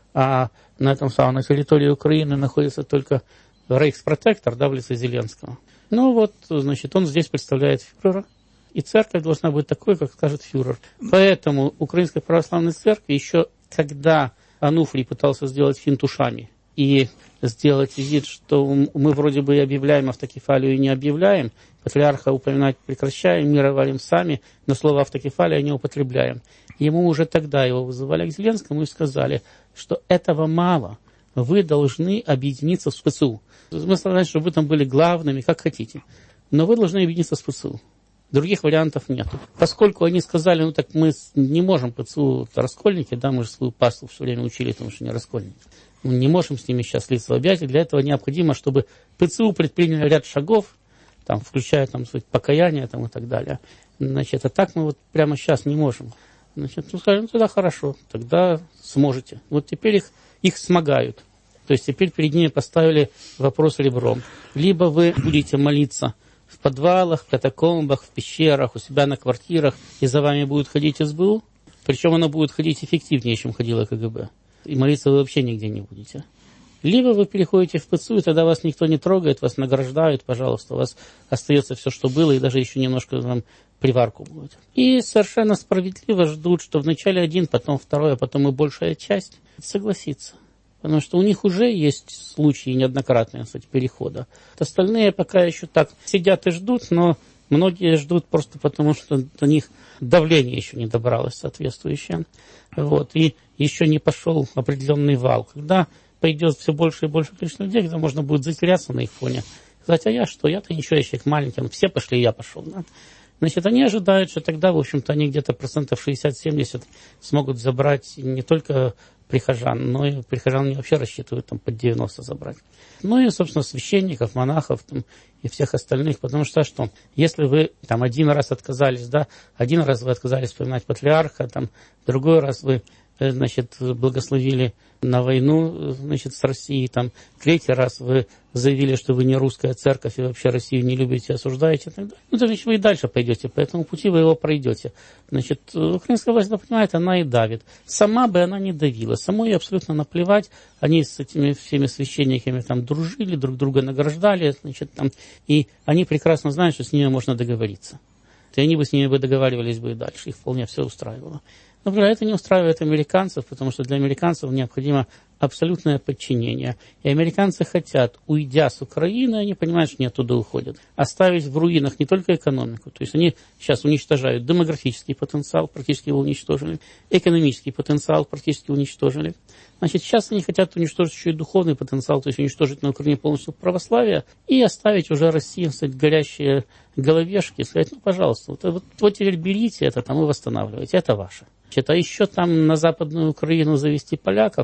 а на этом самом, на территории Украины находится только рейхспротектор, да, в лице Зеленского. Ну вот, значит, он здесь представляет фюрера. И церковь должна быть такой, как скажет фюрер. Поэтому Украинской Православной Церкви еще, когда Ануфрий пытался сделать финт ушами и сделать вид, что мы вроде бы и объявляем автокефалию и не объявляем, патриарха упоминать прекращаем, мира валим сами, но слово автокефалия не употребляем. Ему уже тогда его вызывали к Зеленскому и сказали, что этого мало, вы должны объединиться с ПЦУ. Смысл значит, чтобы вы там были главными, как хотите, но вы должны объединиться с ПЦУ. Других вариантов нет. Поскольку они сказали, ну так мы не можем, ПЦУ раскольники, да, мы же свою паству все время учили, потому что не раскольники. Мы не можем с ними сейчас слиться в объятия. Для этого необходимо, чтобы ПЦУ предприняли ряд шагов, там, включая там, покаяние там, и так далее. Значит, а так мы вот прямо сейчас не можем. Значит, ну скажем, тогда хорошо, тогда сможете. Вот теперь их, их смогают. То есть теперь перед ними поставили вопрос ребром. Либо вы будете молиться в подвалах, в катакомбах, в пещерах, у себя на квартирах, и за вами будет ходить СБУ, причем оно будет ходить эффективнее, чем ходило КГБ. И молиться вы вообще нигде не будете. Либо вы переходите в ПЦУ, и тогда вас никто не трогает, вас награждают, пожалуйста, у вас остается все, что было, и даже еще немножко вам приварку будет. И совершенно справедливо ждут, что вначале один, потом второй, а потом и большая часть согласится. Потому что у них уже есть случаи неоднократные, кстати, перехода. Остальные пока еще так сидят и ждут, но многие ждут просто потому, что до них давление еще не добралось соответствующее. Вот. И еще не пошел определенный вал. Когда пойдет все больше и больше количество людей, когда можно будет затеряться на их фоне. Сказать, а я что, я-то ничего, я человек маленький, все пошли, я пошел. Да? Значит, они ожидают, что тогда, в общем-то, они где-то процентов шестьдесят-семьдесят смогут забрать не только прихожан, но и прихожан не вообще рассчитывают там под девяносто забрать. Ну и, собственно, священников, монахов там, и всех остальных, потому что что, если вы там один раз отказались, да, один раз вы отказались вспоминать патриарха, там, другой раз вы, значит, благословили на войну, значит, с Россией, там, третий раз вы заявили, что вы не русская церковь и вообще Россию не любите, осуждаете, и так далее. Ну, значит, вы и дальше пойдете, по этому пути вы его пройдете. Значит, украинская власть, она понимает, она и давит. Сама бы она не давила, самой ей абсолютно наплевать, они с этими всеми священниками там дружили, друг друга награждали, значит, там, и они прекрасно знают, что с ними можно договориться. И они бы с ними бы договаривались бы и дальше, их вполне все устраивало. Например, это не устраивает американцев, потому что для американцев необходимо абсолютное подчинение. И американцы хотят, уйдя с Украины, они понимают, что они оттуда уходят, оставить в руинах не только экономику. То есть они сейчас уничтожают демографический потенциал, практически его уничтожили, экономический потенциал практически уничтожили. Значит, сейчас они хотят уничтожить еще и духовный потенциал, то есть уничтожить на Украине полностью православие и оставить уже России, кстати, горящие головешки, сказать, ну, пожалуйста, вот, вот, вот теперь берите это там и восстанавливайте, это ваше. Значит, а еще там на Западную Украину завести поляков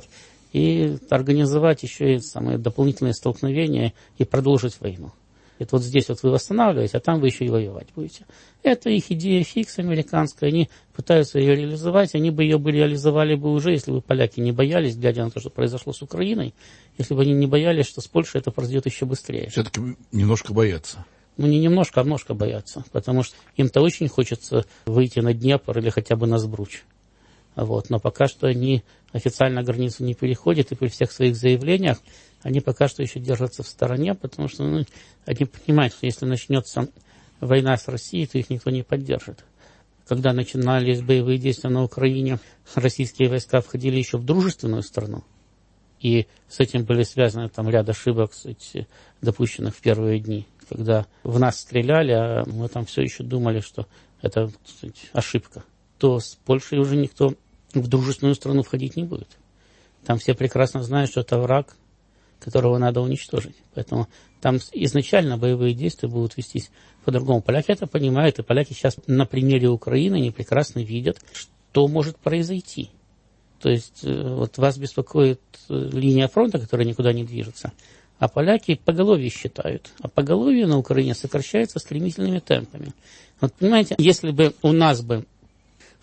и организовать еще и самые дополнительные столкновения и продолжить войну. Это вот здесь вот вы восстанавливаете, а там вы еще и воевать будете. Это их идея фикс американская, они пытаются ее реализовать, они бы ее бы реализовали бы уже, если бы поляки не боялись, глядя на то, что произошло с Украиной, если бы они не боялись, что с Польшей это произойдет еще быстрее. Все-таки немножко боятся. Ну, не немножко, а немножко боятся, потому что им-то очень хочется выйти на Днепр или хотя бы на Сбруч. Вот. Но пока что они официально границу не переходят, и при всех своих заявлениях они пока что еще держатся в стороне, потому что ну, они понимают, что если начнется война с Россией, то их никто не поддержит. Когда начинались боевые действия на Украине, российские войска входили еще в дружественную страну, и с этим были связаны там ряд ошибок, кстати, допущенных в первые дни, когда в нас стреляли, а мы там все еще думали, что это, кстати, ошибка, то с Польшей уже никто в дружественную страну входить не будет. Там все прекрасно знают, что это враг, которого надо уничтожить. Поэтому там изначально боевые действия будут вестись по-другому. Поляки это понимают, и поляки сейчас на примере Украины они прекрасно видят, что может произойти. То есть вот вас беспокоит линия фронта, которая никуда не движется, а поляки поголовье считают. А поголовье на Украине сокращается стремительными темпами. Вот понимаете, если бы у нас бы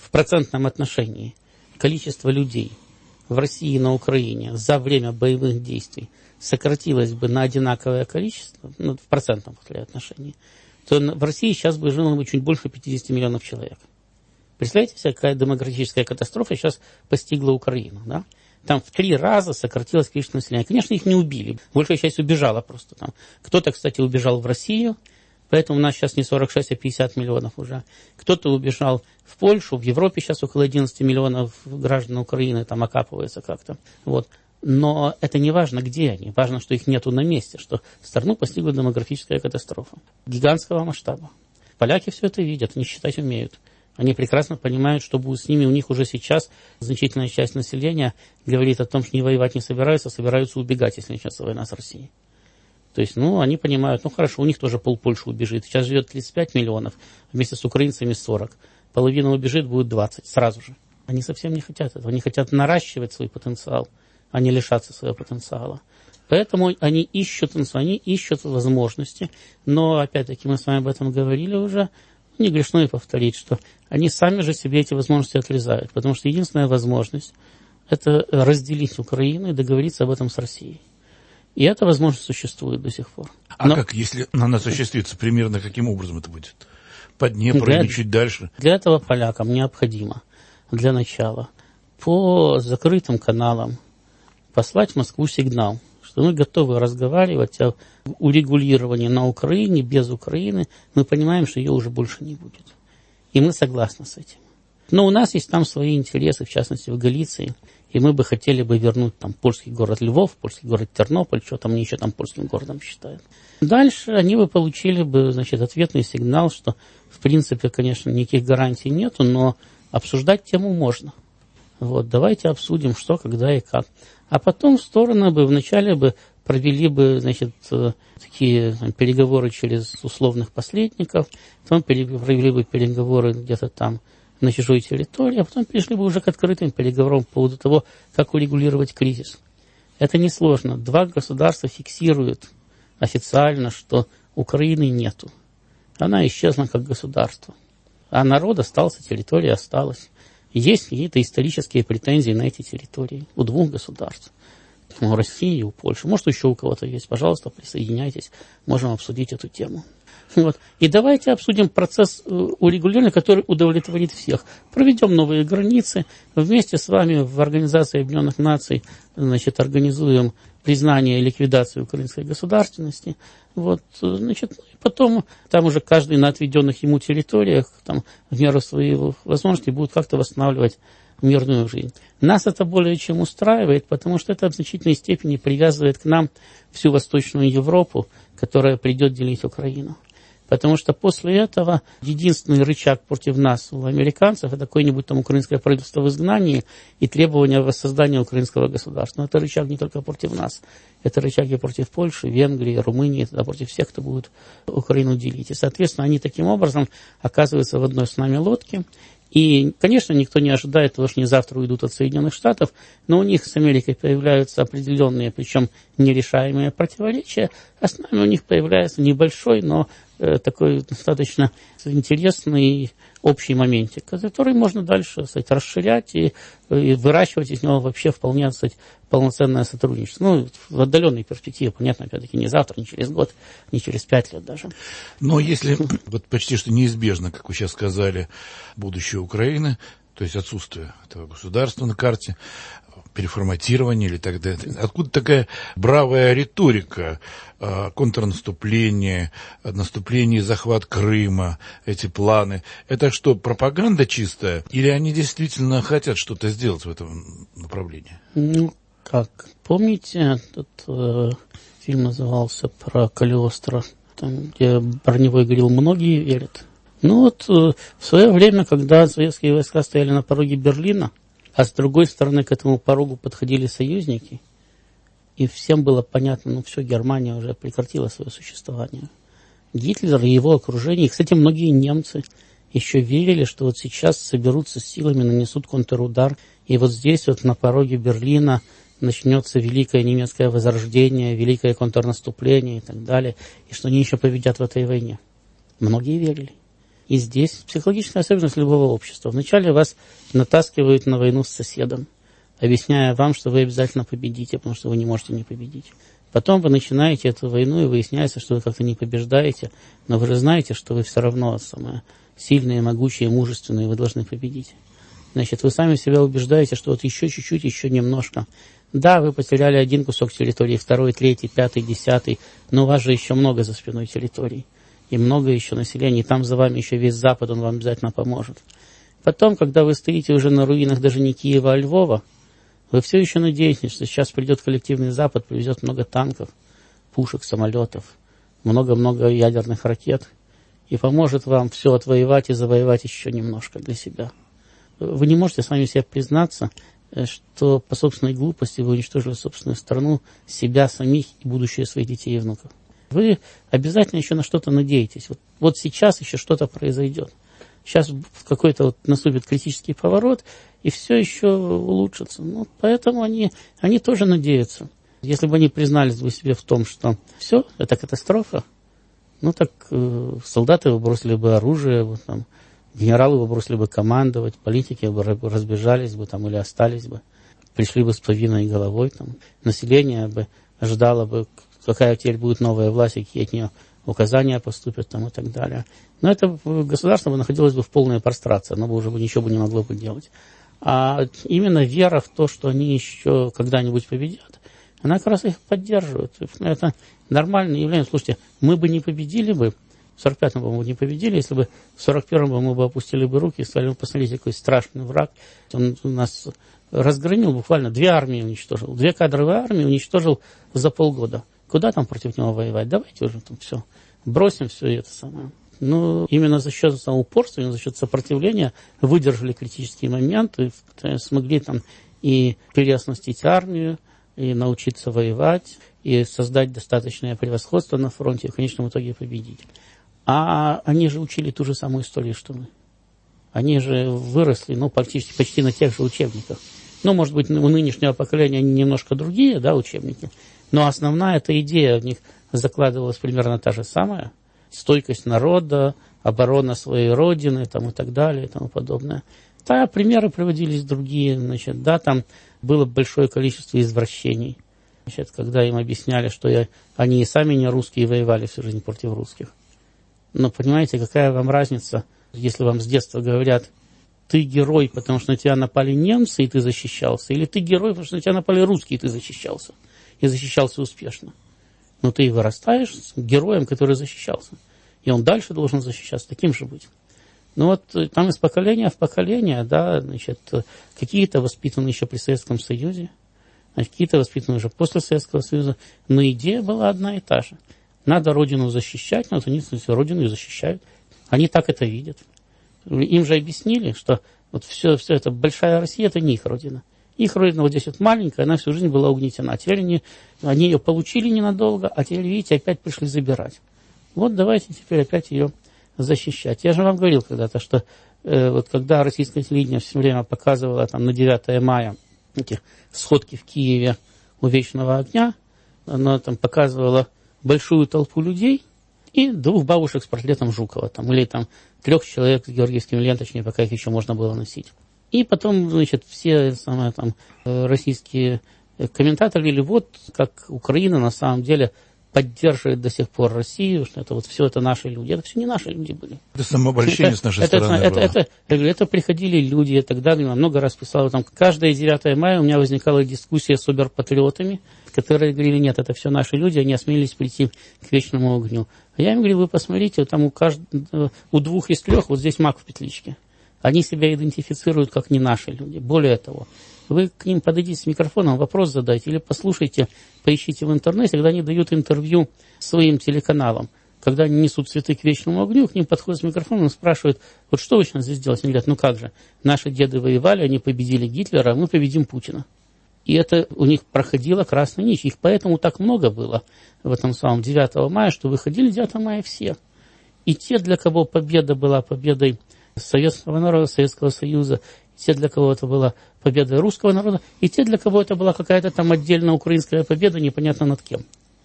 в процентном отношении количество людей в России и на Украине за время боевых действий сократилось бы на одинаковое количество, ну, в процентном отношении, то в России сейчас бы жило бы чуть больше пятьдесят миллионов человек. Представляете себе, какая демографическая катастрофа сейчас постигла Украину, да? Там в три раза сократилось количество населения. Конечно, их не убили. Большая часть убежала просто там. Кто-то, кстати, убежал в Россию, поэтому у нас сейчас не сорок шесть, а пятьдесят миллионов уже. Кто-то убежал в Польшу, в Европе сейчас около одиннадцать миллионов граждан Украины там окапывается как-то. Вот. Но это не важно, где они. Важно, что их нету на месте, что страну постигла демографическая катастрофа. Гигантского масштаба. Поляки все это видят, они считать умеют. Они прекрасно понимают, что будет с ними. У них уже сейчас значительная часть населения говорит о том, что не воевать не собираются, а собираются убегать, если начнется война с Россией. То есть, ну, они понимают, ну, хорошо, у них тоже пол Польши убежит. Сейчас живет тридцать пять миллионов, вместе с украинцами сорок. Половина убежит, будет двадцать сразу же. Они совсем не хотят этого. Они хотят наращивать свой потенциал, а не лишаться своего потенциала. Поэтому они ищут, они ищут возможности. Но, опять-таки, мы с вами об этом говорили уже. Не грешно и повторить, что они сами же себе эти возможности отрезают. Потому что единственная возможность – это разделить Украину и договориться об этом с Россией. И эта возможность существует до сих пор. А Но как, если она осуществится, примерно каким образом это будет? По Днепру или чуть дальше? Для этого полякам необходимо, для начала, по закрытым каналам послать в Москву сигнал, что мы готовы разговаривать о урегулировании на Украине, без Украины. Мы понимаем, что ее уже больше не будет. И мы согласны с этим. Но у нас есть там свои интересы, в частности в Галиции. И мы бы хотели бы вернуть там польский город Львов, польский город Тернополь, что там они еще там польским городом считают. Дальше они бы получили бы, значит, ответный сигнал, что в принципе, конечно, никаких гарантий нету, но обсуждать тему можно. Вот, давайте обсудим, что, когда и как. А потом стороны бы вначале бы провели бы, значит, такие там, переговоры через условных посредников, потом провели бы переговоры где-то там на чужой территории, а потом перешли бы уже к открытым переговорам по поводу того, как урегулировать кризис. Это несложно. Два государства фиксируют официально, что Украины нету. Она исчезла как государство. А народ остался, территория осталась. Есть какие-то исторические претензии на эти территории у двух государств. У России и у Польши. Может, еще у кого-то есть. Пожалуйста, присоединяйтесь. Можем обсудить эту тему. Вот. И давайте обсудим процесс урегулирования, который удовлетворит всех. Проведем новые границы. Вместе с вами в Организации Объединенных Наций, значит, организуем признание и ликвидацию украинской государственности. Вот, значит, потом там уже каждый на отведенных ему территориях, там, в меру своих возможностей, будет как-то восстанавливать мирную жизнь. Нас это более чем устраивает, потому что это в значительной степени привязывает к нам всю Восточную Европу, которая придет делить Украину. Потому что после этого единственный рычаг против нас у американцев это какое-нибудь там украинское правительство в изгнании и требования воссоздания украинского государства. Но это рычаг не только против нас. Это рычаги против Польши, Венгрии, Румынии, тогда против всех, кто будет Украину делить. И, соответственно, они таким образом оказываются в одной с нами лодке. И, конечно, никто не ожидает того, что они завтра уйдут от Соединенных Штатов, но у них с Америкой появляются определенные, причем нерешаемые противоречия, а с нами у них появляется небольшой, но э, такой достаточно интересный общий моментик, который можно дальше, так сказать, расширять и, и выращивать из него вообще вполне, так сказать, полноценное сотрудничество. Ну, в отдаленной перспективе, понятно, опять-таки, не завтра, не через год, не через пять лет даже. Но если вот почти что неизбежно, как вы сейчас сказали, будущее Украины, то есть отсутствие этого государства на карте, переформатирование или так далее. Откуда такая бравая риторика, контрнаступление, наступление и захват Крыма, эти планы? Это что, пропаганда чистая? Или они действительно хотят что-то сделать в этом направлении? Ну, как? Помните, этот э, фильм назывался про Калиостро, там, где Броневой говорил, многие верят. Ну вот, э, в свое время, когда советские войска стояли на пороге Берлина, а с другой стороны к этому порогу подходили союзники, и всем было понятно, ну все, Германия уже прекратила свое существование. Гитлер и его окружение, и, кстати, многие немцы еще верили, что вот сейчас соберутся с силами, нанесут контрудар, и вот здесь вот на пороге Берлина начнется великое немецкое возрождение, великое контрнаступление и так далее, и что они еще победят в этой войне. Многие верили. И здесь психологическая особенность любого общества. Вначале вас натаскивают на войну с соседом, объясняя вам, что вы обязательно победите, потому что вы не можете не победить. Потом вы начинаете эту войну, и выясняется, что вы как-то не побеждаете, но вы же знаете, что вы все равно самые сильные, могучие, мужественные, вы должны победить. Значит, вы сами себя убеждаете, что вот еще чуть-чуть, еще немножко. Да, вы потеряли один кусок территории, второй, третий, пятый, десятый, но у вас же еще много за спиной территорий. И много еще населения, и там за вами еще весь Запад, он вам обязательно поможет. Потом, когда вы стоите уже на руинах даже не Киева, а Львова, вы все еще надеетесь, что сейчас придет коллективный Запад, привезет много танков, пушек, самолетов, много-много ядерных ракет, и поможет вам все отвоевать и завоевать еще немножко для себя. Вы не можете сами себе признаться, что по собственной глупости вы уничтожили собственную страну, себя самих и будущее своих детей и внуков. Вы обязательно еще на что-то надеетесь. Вот, вот сейчас еще что-то произойдет. Сейчас какой-то вот наступит критический поворот, и все еще улучшится. Ну, поэтому они, они тоже надеются. Если бы они признались бы себе в том, что все, это катастрофа, ну так э, солдаты бы бросили бы оружие, вот, там, генералы бы бросили бы командовать, политики бы разбежались бы там, или остались бы, пришли бы с повинной головой, там, население бы ожидало бы, какая теперь будет новая власть, какие от нее указания поступят там, и так далее. Но это государство бы находилось бы в полной прострации, оно бы уже ничего бы не могло бы делать. А именно вера в то, что они еще когда-нибудь победят, она как раз их поддерживает. Это нормальное явление. Слушайте, мы бы не победили бы, в сорок пятом бы мы не победили, если бы в сорок первом бы мы бы опустили бы руки и сказали, ну, посмотрите, какой страшный враг. Он нас разгромил, буквально две армии уничтожил, две кадровые армии уничтожил за полгода. Куда там против него воевать? Давайте уже там все, бросим все это самое. Ну, именно за счет упорства, именно за счет сопротивления выдержали критический момент, и смогли там и переоснастить армию, и научиться воевать, и создать достаточное превосходство на фронте, и в конечном итоге победить. А они же учили ту же самую историю, что мы. Они же выросли, ну, почти, почти на тех же учебниках. Ну, может быть, у нынешнего поколения они немножко другие, да, учебники, но основная эта идея в них закладывалась примерно та же самая. Стойкость народа, оборона своей родины там, и так далее и тому подобное. Да, примеры приводились другие. Значит, да, там было большое количество извращений. Значит, когда им объясняли, что я, они и сами не русские, воевали всю жизнь против русских. Но понимаете, какая вам разница, если вам с детства говорят, ты герой, потому что на тебя напали немцы, и ты защищался, или ты герой, потому что на тебя напали русские, и ты защищался. И защищался успешно. Но ты и вырастаешь с героем, который защищался. И он дальше должен защищаться, таким же быть. Ну вот там из поколения в поколение, да, значит, какие-то воспитаны еще при Советском Союзе, а какие-то воспитаны уже после Советского Союза. Но идея была одна и та же. Надо Родину защищать, но вот они Родину и защищают. Они так это видят. Им же объяснили, что вот все, все это, большая Россия, это не их Родина. Их Родина вот здесь вот маленькая, она всю жизнь была угнетена. Теперь они, они ее получили ненадолго, а теперь, видите, опять пришли забирать. Вот давайте теперь опять ее защищать. Я же вам говорил когда-то, что э, вот когда российское телевидение все время показывало там, на девятое мая эти сходки в Киеве у Вечного огня, оно там показывало большую толпу людей и двух бабушек с портретом Жукова, там, или там трех человек с георгиевскими ленточками, пока их еще можно было носить. И потом, значит, все самые, там, российские комментаторы говорили, вот как Украина на самом деле поддерживает до сих пор Россию, что это вот все это наши люди. Это все не наши люди были. Это самообольщение это, с нашей это, стороны это, было. Это, это, это, это приходили люди, и тогда я много раз писал, там, каждое девятое мая у меня возникала дискуссия с оберпатриотами, которые говорили, нет, это все наши люди, они осмелились прийти к Вечному огню. А я им говорю, вы посмотрите, там у, каждого, у двух из трех вот здесь маг в петличке. Они себя идентифицируют как не наши люди. Более того, вы к ним подойдите с микрофоном, вопрос задайте, или послушайте, поищите в интернете, когда они дают интервью своим телеканалам. Когда они несут цветы к Вечному огню, к ним подходят с микрофоном и спрашивают, вот что вы сейчас здесь делаете? Они говорят, ну как же, наши деды воевали, они победили Гитлера, а мы победим Путина. И это у них проходила красная нить. Их поэтому так много было в этом самом девятого мая, что выходили девятого мая все. И те, для кого победа была победой советского народа, Советского Союза, и те, для кого это была победа русского народа, и те, для кого это была какая-то там отдельная украинская победа, непонятно над кем.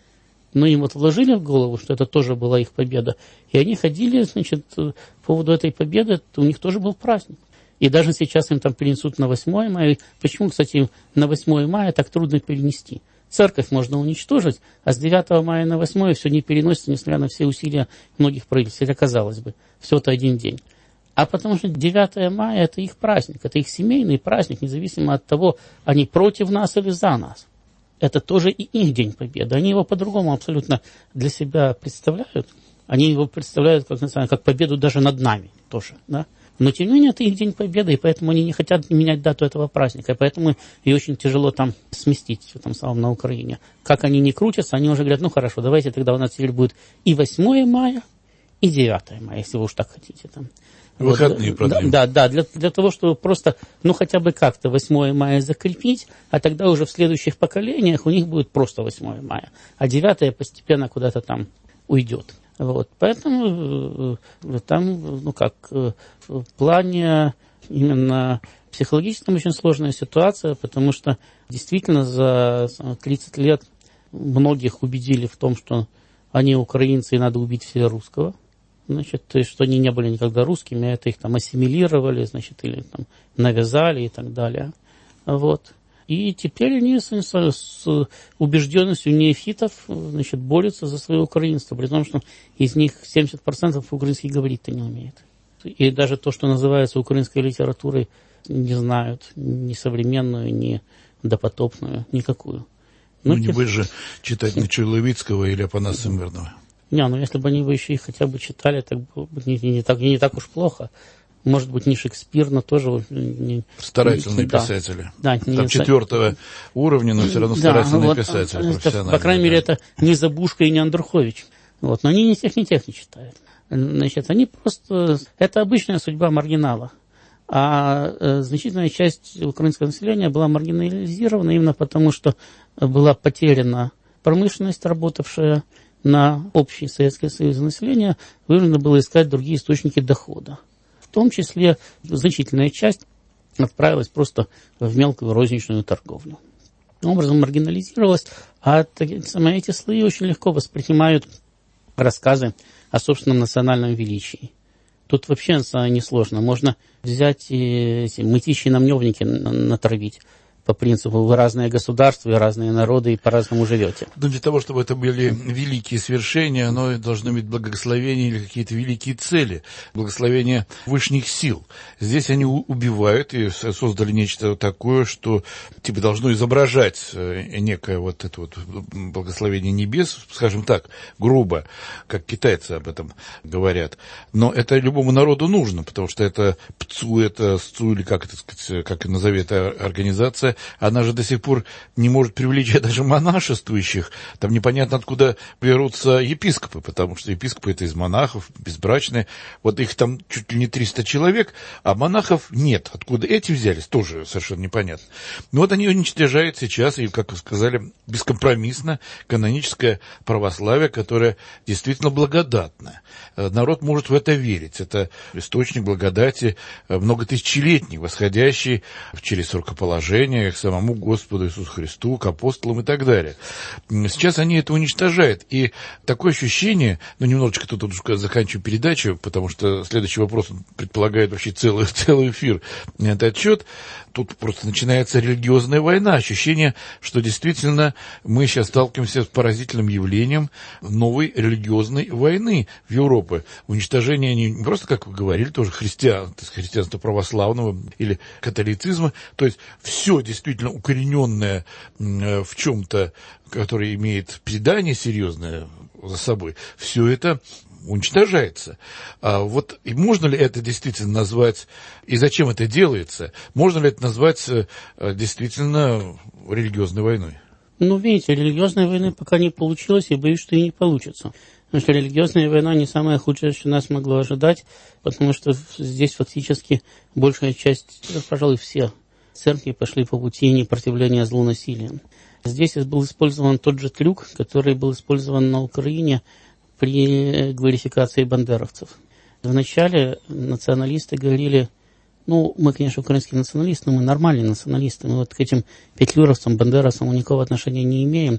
Но им вот вложили в голову, что это тоже была их победа. И они ходили, значит, по поводу этой победы, у них тоже был праздник. И даже сейчас им там перенесут на восьмое мая. Почему, кстати, на восьмое мая так трудно перенести? Церковь можно уничтожить, а с девятого мая на восьмое все не переносится, несмотря на все усилия многих правительств. Хотя, казалось бы, все-то один день. А потому что девятое мая – это их праздник, это их семейный праздник, независимо от того, они против нас или за нас. Это тоже и их День Победы. Они его по-другому абсолютно для себя представляют. Они его представляют как, как победу даже над нами тоже, да? Но, тем не менее, это их День Победы, и поэтому они не хотят менять дату этого праздника. И поэтому и очень тяжело там сместить, там, самом на Украине. Как они не крутятся, они уже говорят, ну хорошо, давайте тогда у нас теперь будет и восьмое мая, и девятое мая, если вы уж так хотите. Там. Выходные вот, продлим. Да, да, для, для того, чтобы просто, ну хотя бы как-то восьмое мая закрепить, а тогда уже в следующих поколениях у них будет просто восьмое мая, а девятое постепенно куда-то там уйдет. Вот, поэтому э, там, ну как, э, в плане именно психологическом очень сложная ситуация, потому что действительно за тридцать лет многих убедили в том, что они украинцы и надо убить всего русского. Значит, то есть, что они не были никогда русскими, а это их там ассимилировали, значит, или там навязали и так далее. Вот. И теперь они с, с убежденностью неофитов, значит, борются за свое украинство, при том, что из них семьдесят процентов украинский говорить-то не умеет. И даже то, что называется украинской литературой, не знают ни современную, ни допотопную, никакую. Ну, ну не те... будешь же читать Нечуя Левицкого или Апанаса Мирного. Не, ну если бы они бы еще и хотя бы читали, так было бы не, не, так, не так уж плохо. Может быть, не Шекспир, но тоже... Не, старательные не, писатели. Да, Там не, четвертого уровня, но все равно старательные да, вот, писатели. Это, по крайней мере, это не Забушка и не Андрухович. Вот, но они ни тех, ни тех не читают. Значит, они просто... Это обычная судьба маргинала. А э, значительная часть украинского населения была маргинализирована именно потому, что была потеряна промышленность, работавшая на общий Советский Союз населения, вынуждено было искать другие источники дохода. В том числе значительная часть отправилась просто в мелкую розничную торговлю. Таким образом маргинализировалась, а самые эти слои очень легко воспринимают рассказы о собственном национальном величии. Тут вообще несложно. Можно взять и эти мытищи на мневнике натравить. По принципу, вы разные государства и разные народы, и по-разному живете. Но для того, чтобы это были великие свершения, оно должно быть благословение или какие-то великие цели, благословение высших сил. Здесь они убивают и создали нечто такое, что типа должно изображать некое вот это вот благословение небес, скажем так, грубо, как китайцы об этом говорят. Но это любому народу нужно, потому что это ПЦУ, это СЦУ, или как это сказать, как назови эта организация, она же до сих пор не может привлечь даже монашествующих. Там непонятно, откуда берутся епископы, потому что епископы — это из монахов, безбрачные. Вот их там чуть ли не триста человек, а монахов нет. Откуда эти взялись, тоже совершенно непонятно. Но вот они уничтожают сейчас, и, как вы сказали, бескомпромиссно каноническое православие, которое действительно благодатное. Народ может в это верить. Это источник благодати многотысячелетний, восходящий через рукоположение к самому Господу Иисусу Христу, к апостолам и так далее. Сейчас они это уничтожают. И такое ощущение, ну, немножечко тут, тут заканчиваю передачу, потому что следующий вопрос предполагает вообще целый, целый эфир на этот отчет. Тут просто начинается религиозная война. Ощущение, что действительно мы сейчас сталкиваемся с поразительным явлением новой религиозной войны в Европе. Уничтожение не просто, как вы говорили, тоже христиан, христианства православного или католицизма. То есть все действительно укорененное в чем-то, которое имеет предание серьезное за собой, все это уничтожается. А вот и можно ли это действительно назвать, и зачем это делается, можно ли это назвать действительно религиозной войной? Ну, видите, религиозной войны пока не получилось, и боюсь, что и не получится. Потому что религиозная война не самое худшее, что нас могло ожидать, потому что здесь фактически большая часть, пожалуй, все церкви пошли по пути непротивления злу насилием. Здесь был использован тот же трюк, который был использован на Украине при глорификации бандеровцев. Вначале националисты говорили, ну, мы, конечно, украинские националисты, но мы нормальные националисты, мы вот к этим петлюровцам, бандеровцам никакого отношения не имеем.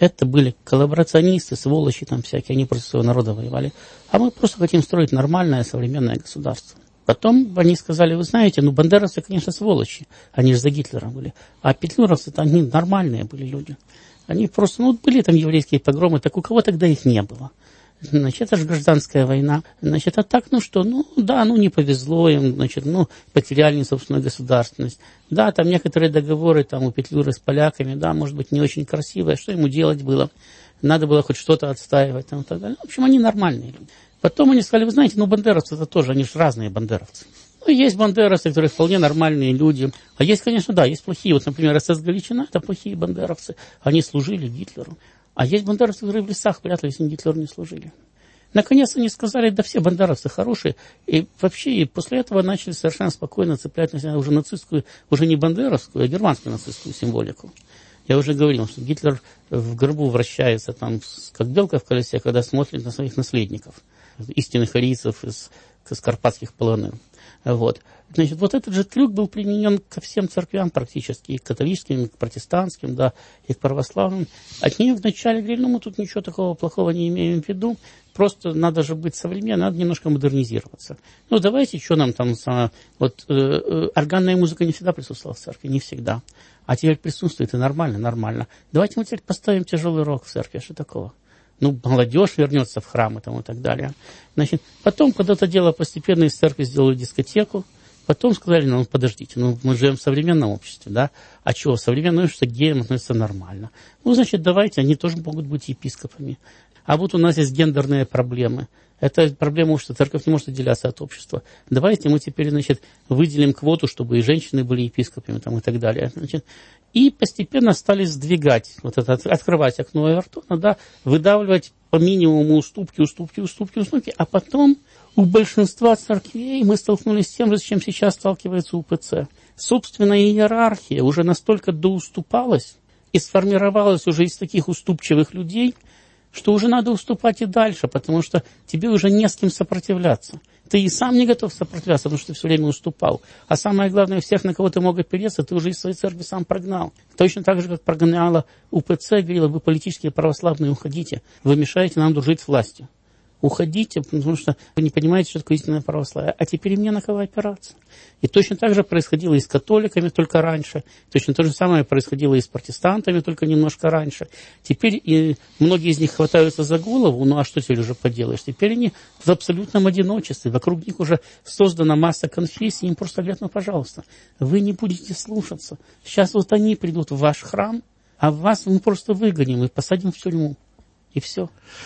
Это были коллаборационисты, сволочи там всякие, они против своего народа воевали. А мы просто хотим строить нормальное современное государство. Потом они сказали, вы знаете, ну бандеровцы, конечно, сволочи, они же за Гитлера были. А петлюровцы-то они нормальные были люди. Они просто, ну были там еврейские погромы, так у кого тогда их не было? Значит, это же гражданская война. Значит, а так, ну что, ну да, ну не повезло им, значит, ну потеряли собственную государственность. Да, там некоторые договоры там у Петлюры с поляками, да, может быть, не очень красивые. Что ему делать было? Надо было хоть что-то отстаивать там и так далее. В общем, они нормальные люди. Потом они сказали, вы знаете, ну бандеровцы это тоже, они же разные бандеровцы. Ну, есть бандеровцы, которые вполне нормальные люди. А есть, конечно, да, есть плохие. Вот, например, эс эс Галичина, это плохие бандеровцы. Они служили Гитлеру. А есть бандеровцы, которые в лесах прятались, и Гитлеру не служили. Наконец они сказали, да все бандеровцы хорошие. И вообще и после этого начали совершенно спокойно цеплять на себя уже нацистскую, уже не бандеровскую, а германскую нацистскую символику. Я уже говорил, что Гитлер в гробу вращается там, как белка в колесе, когда смотрит на своих наследников, истинных арийцев из, из карпатских полонин. Вот. Значит, вот этот же трюк был применен ко всем церквям практически, и к католическим, и к протестантским, да, и к православным. От нее вначале говорили, ну мы тут ничего такого плохого не имеем в виду, просто надо же быть современным, надо немножко модернизироваться. Ну давайте, что нам там, вот э, э, органная музыка не всегда присутствовала в церкви, не всегда. А теперь присутствует, и нормально, нормально. Давайте мы теперь поставим тяжелый рок в церкви, что такого? Ну, молодежь вернется в храмы там, и так далее. Значит, потом, когда это дело постепенно из церкви сделали дискотеку, потом сказали, ну, подождите, ну, мы живем в современном обществе, да? А чего, современное общество к геям относится нормально. Ну, значит, давайте, они тоже могут быть епископами. А вот у нас есть гендерные проблемы. Это проблема, что церковь не может отделяться от общества. Давайте мы теперь, значит, выделим квоту, чтобы и женщины были епископами там, и так далее. Значит, и постепенно стали сдвигать, вот это, открывать окно Эвертона, да, выдавливать по минимуму уступки, уступки, уступки, уступки. А потом у большинства церквей мы столкнулись с тем же, с чем сейчас сталкивается УПЦ. Собственная иерархия уже настолько доуступалась и сформировалась уже из таких уступчивых людей, что уже надо уступать и дальше, потому что тебе уже не с кем сопротивляться. Ты и сам не готов сопротивляться, потому что ты все время уступал. А самое главное, всех, на кого ты мог опереться, ты уже из своей церкви сам прогнал. Точно так же, как прогнала УПЦ, говорила, вы политические православные, уходите. Вы мешаете нам дружить с властью. Уходите, потому что вы не понимаете, что такое истинное православие. А теперь мне на кого опираться. И точно так же происходило и с католиками, только раньше. Точно то же самое происходило и с протестантами, только немножко раньше. Теперь и многие из них хватаются за голову, ну а что теперь уже поделаешь? Теперь они в абсолютном одиночестве. Вокруг них уже создана масса конфессий. Им просто говорят, ну пожалуйста, вы не будете слушаться. Сейчас вот они придут в ваш храм, а вас мы просто выгоним и посадим в тюрьму. И все.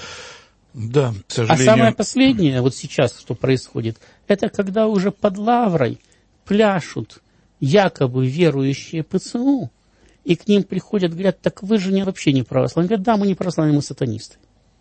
Да, к сожалению. А самое последнее, вот сейчас, что происходит, это когда уже под лаврой пляшут якобы верующие ПЦУ, и к ним приходят, говорят, так вы же не, вообще не православные. Говорят, да, мы не православные, мы сатанисты.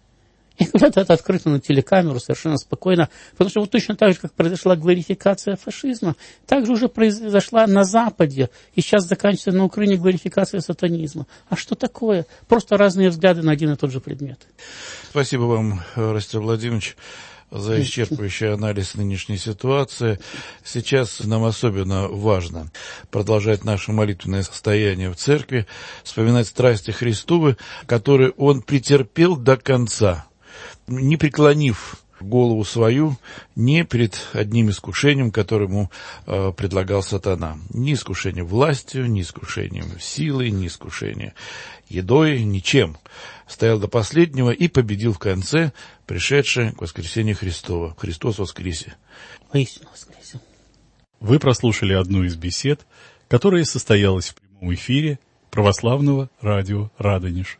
И говорят это открыто на телекамеру, совершенно спокойно, потому что вот точно так же, как произошла глорификация фашизма, так же уже произошла на Западе, и сейчас заканчивается на Украине глорификация сатанизма. А что такое? Просто разные взгляды на один и тот же предмет. Спасибо вам, Ростислав Владимирович, за исчерпывающий анализ нынешней ситуации. Сейчас нам особенно важно продолжать наше молитвенное состояние в церкви, вспоминать страсти Христовы, которые он претерпел до конца, не преклонив голову свою не перед одним искушением, которое ему э, предлагал сатана. Ни искушением властью, ни искушением силой, ни искушением едой, ничем. Стоял до последнего и победил в конце, пришедшее к воскресению Христова. Христос воскресе. Воистину воскресе. Вы прослушали одну из бесед, которая состоялась в прямом эфире православного радио «Радонеж».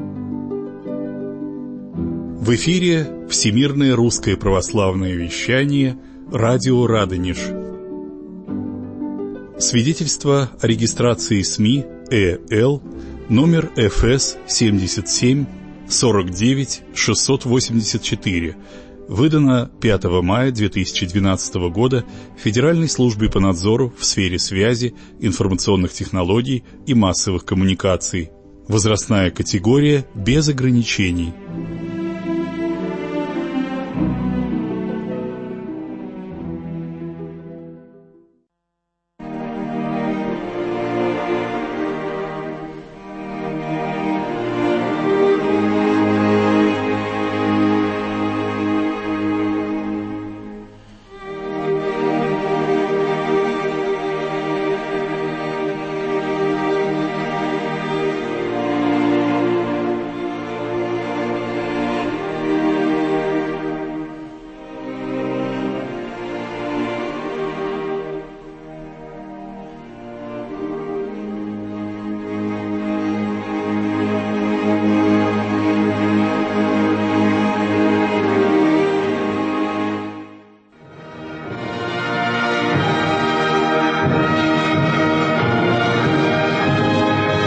В эфире Всемирное русское православное вещание «Радио Радонеж». Свидетельство о регистрации СМИ ЭЛ номер эф эс семьдесят семь сорок девять шестьсот восемьдесят четыре, выдано пятого мая две тысячи двенадцатого года Федеральной службе по надзору в сфере связи, информационных технологий и массовых коммуникаций. Возрастная категория без ограничений.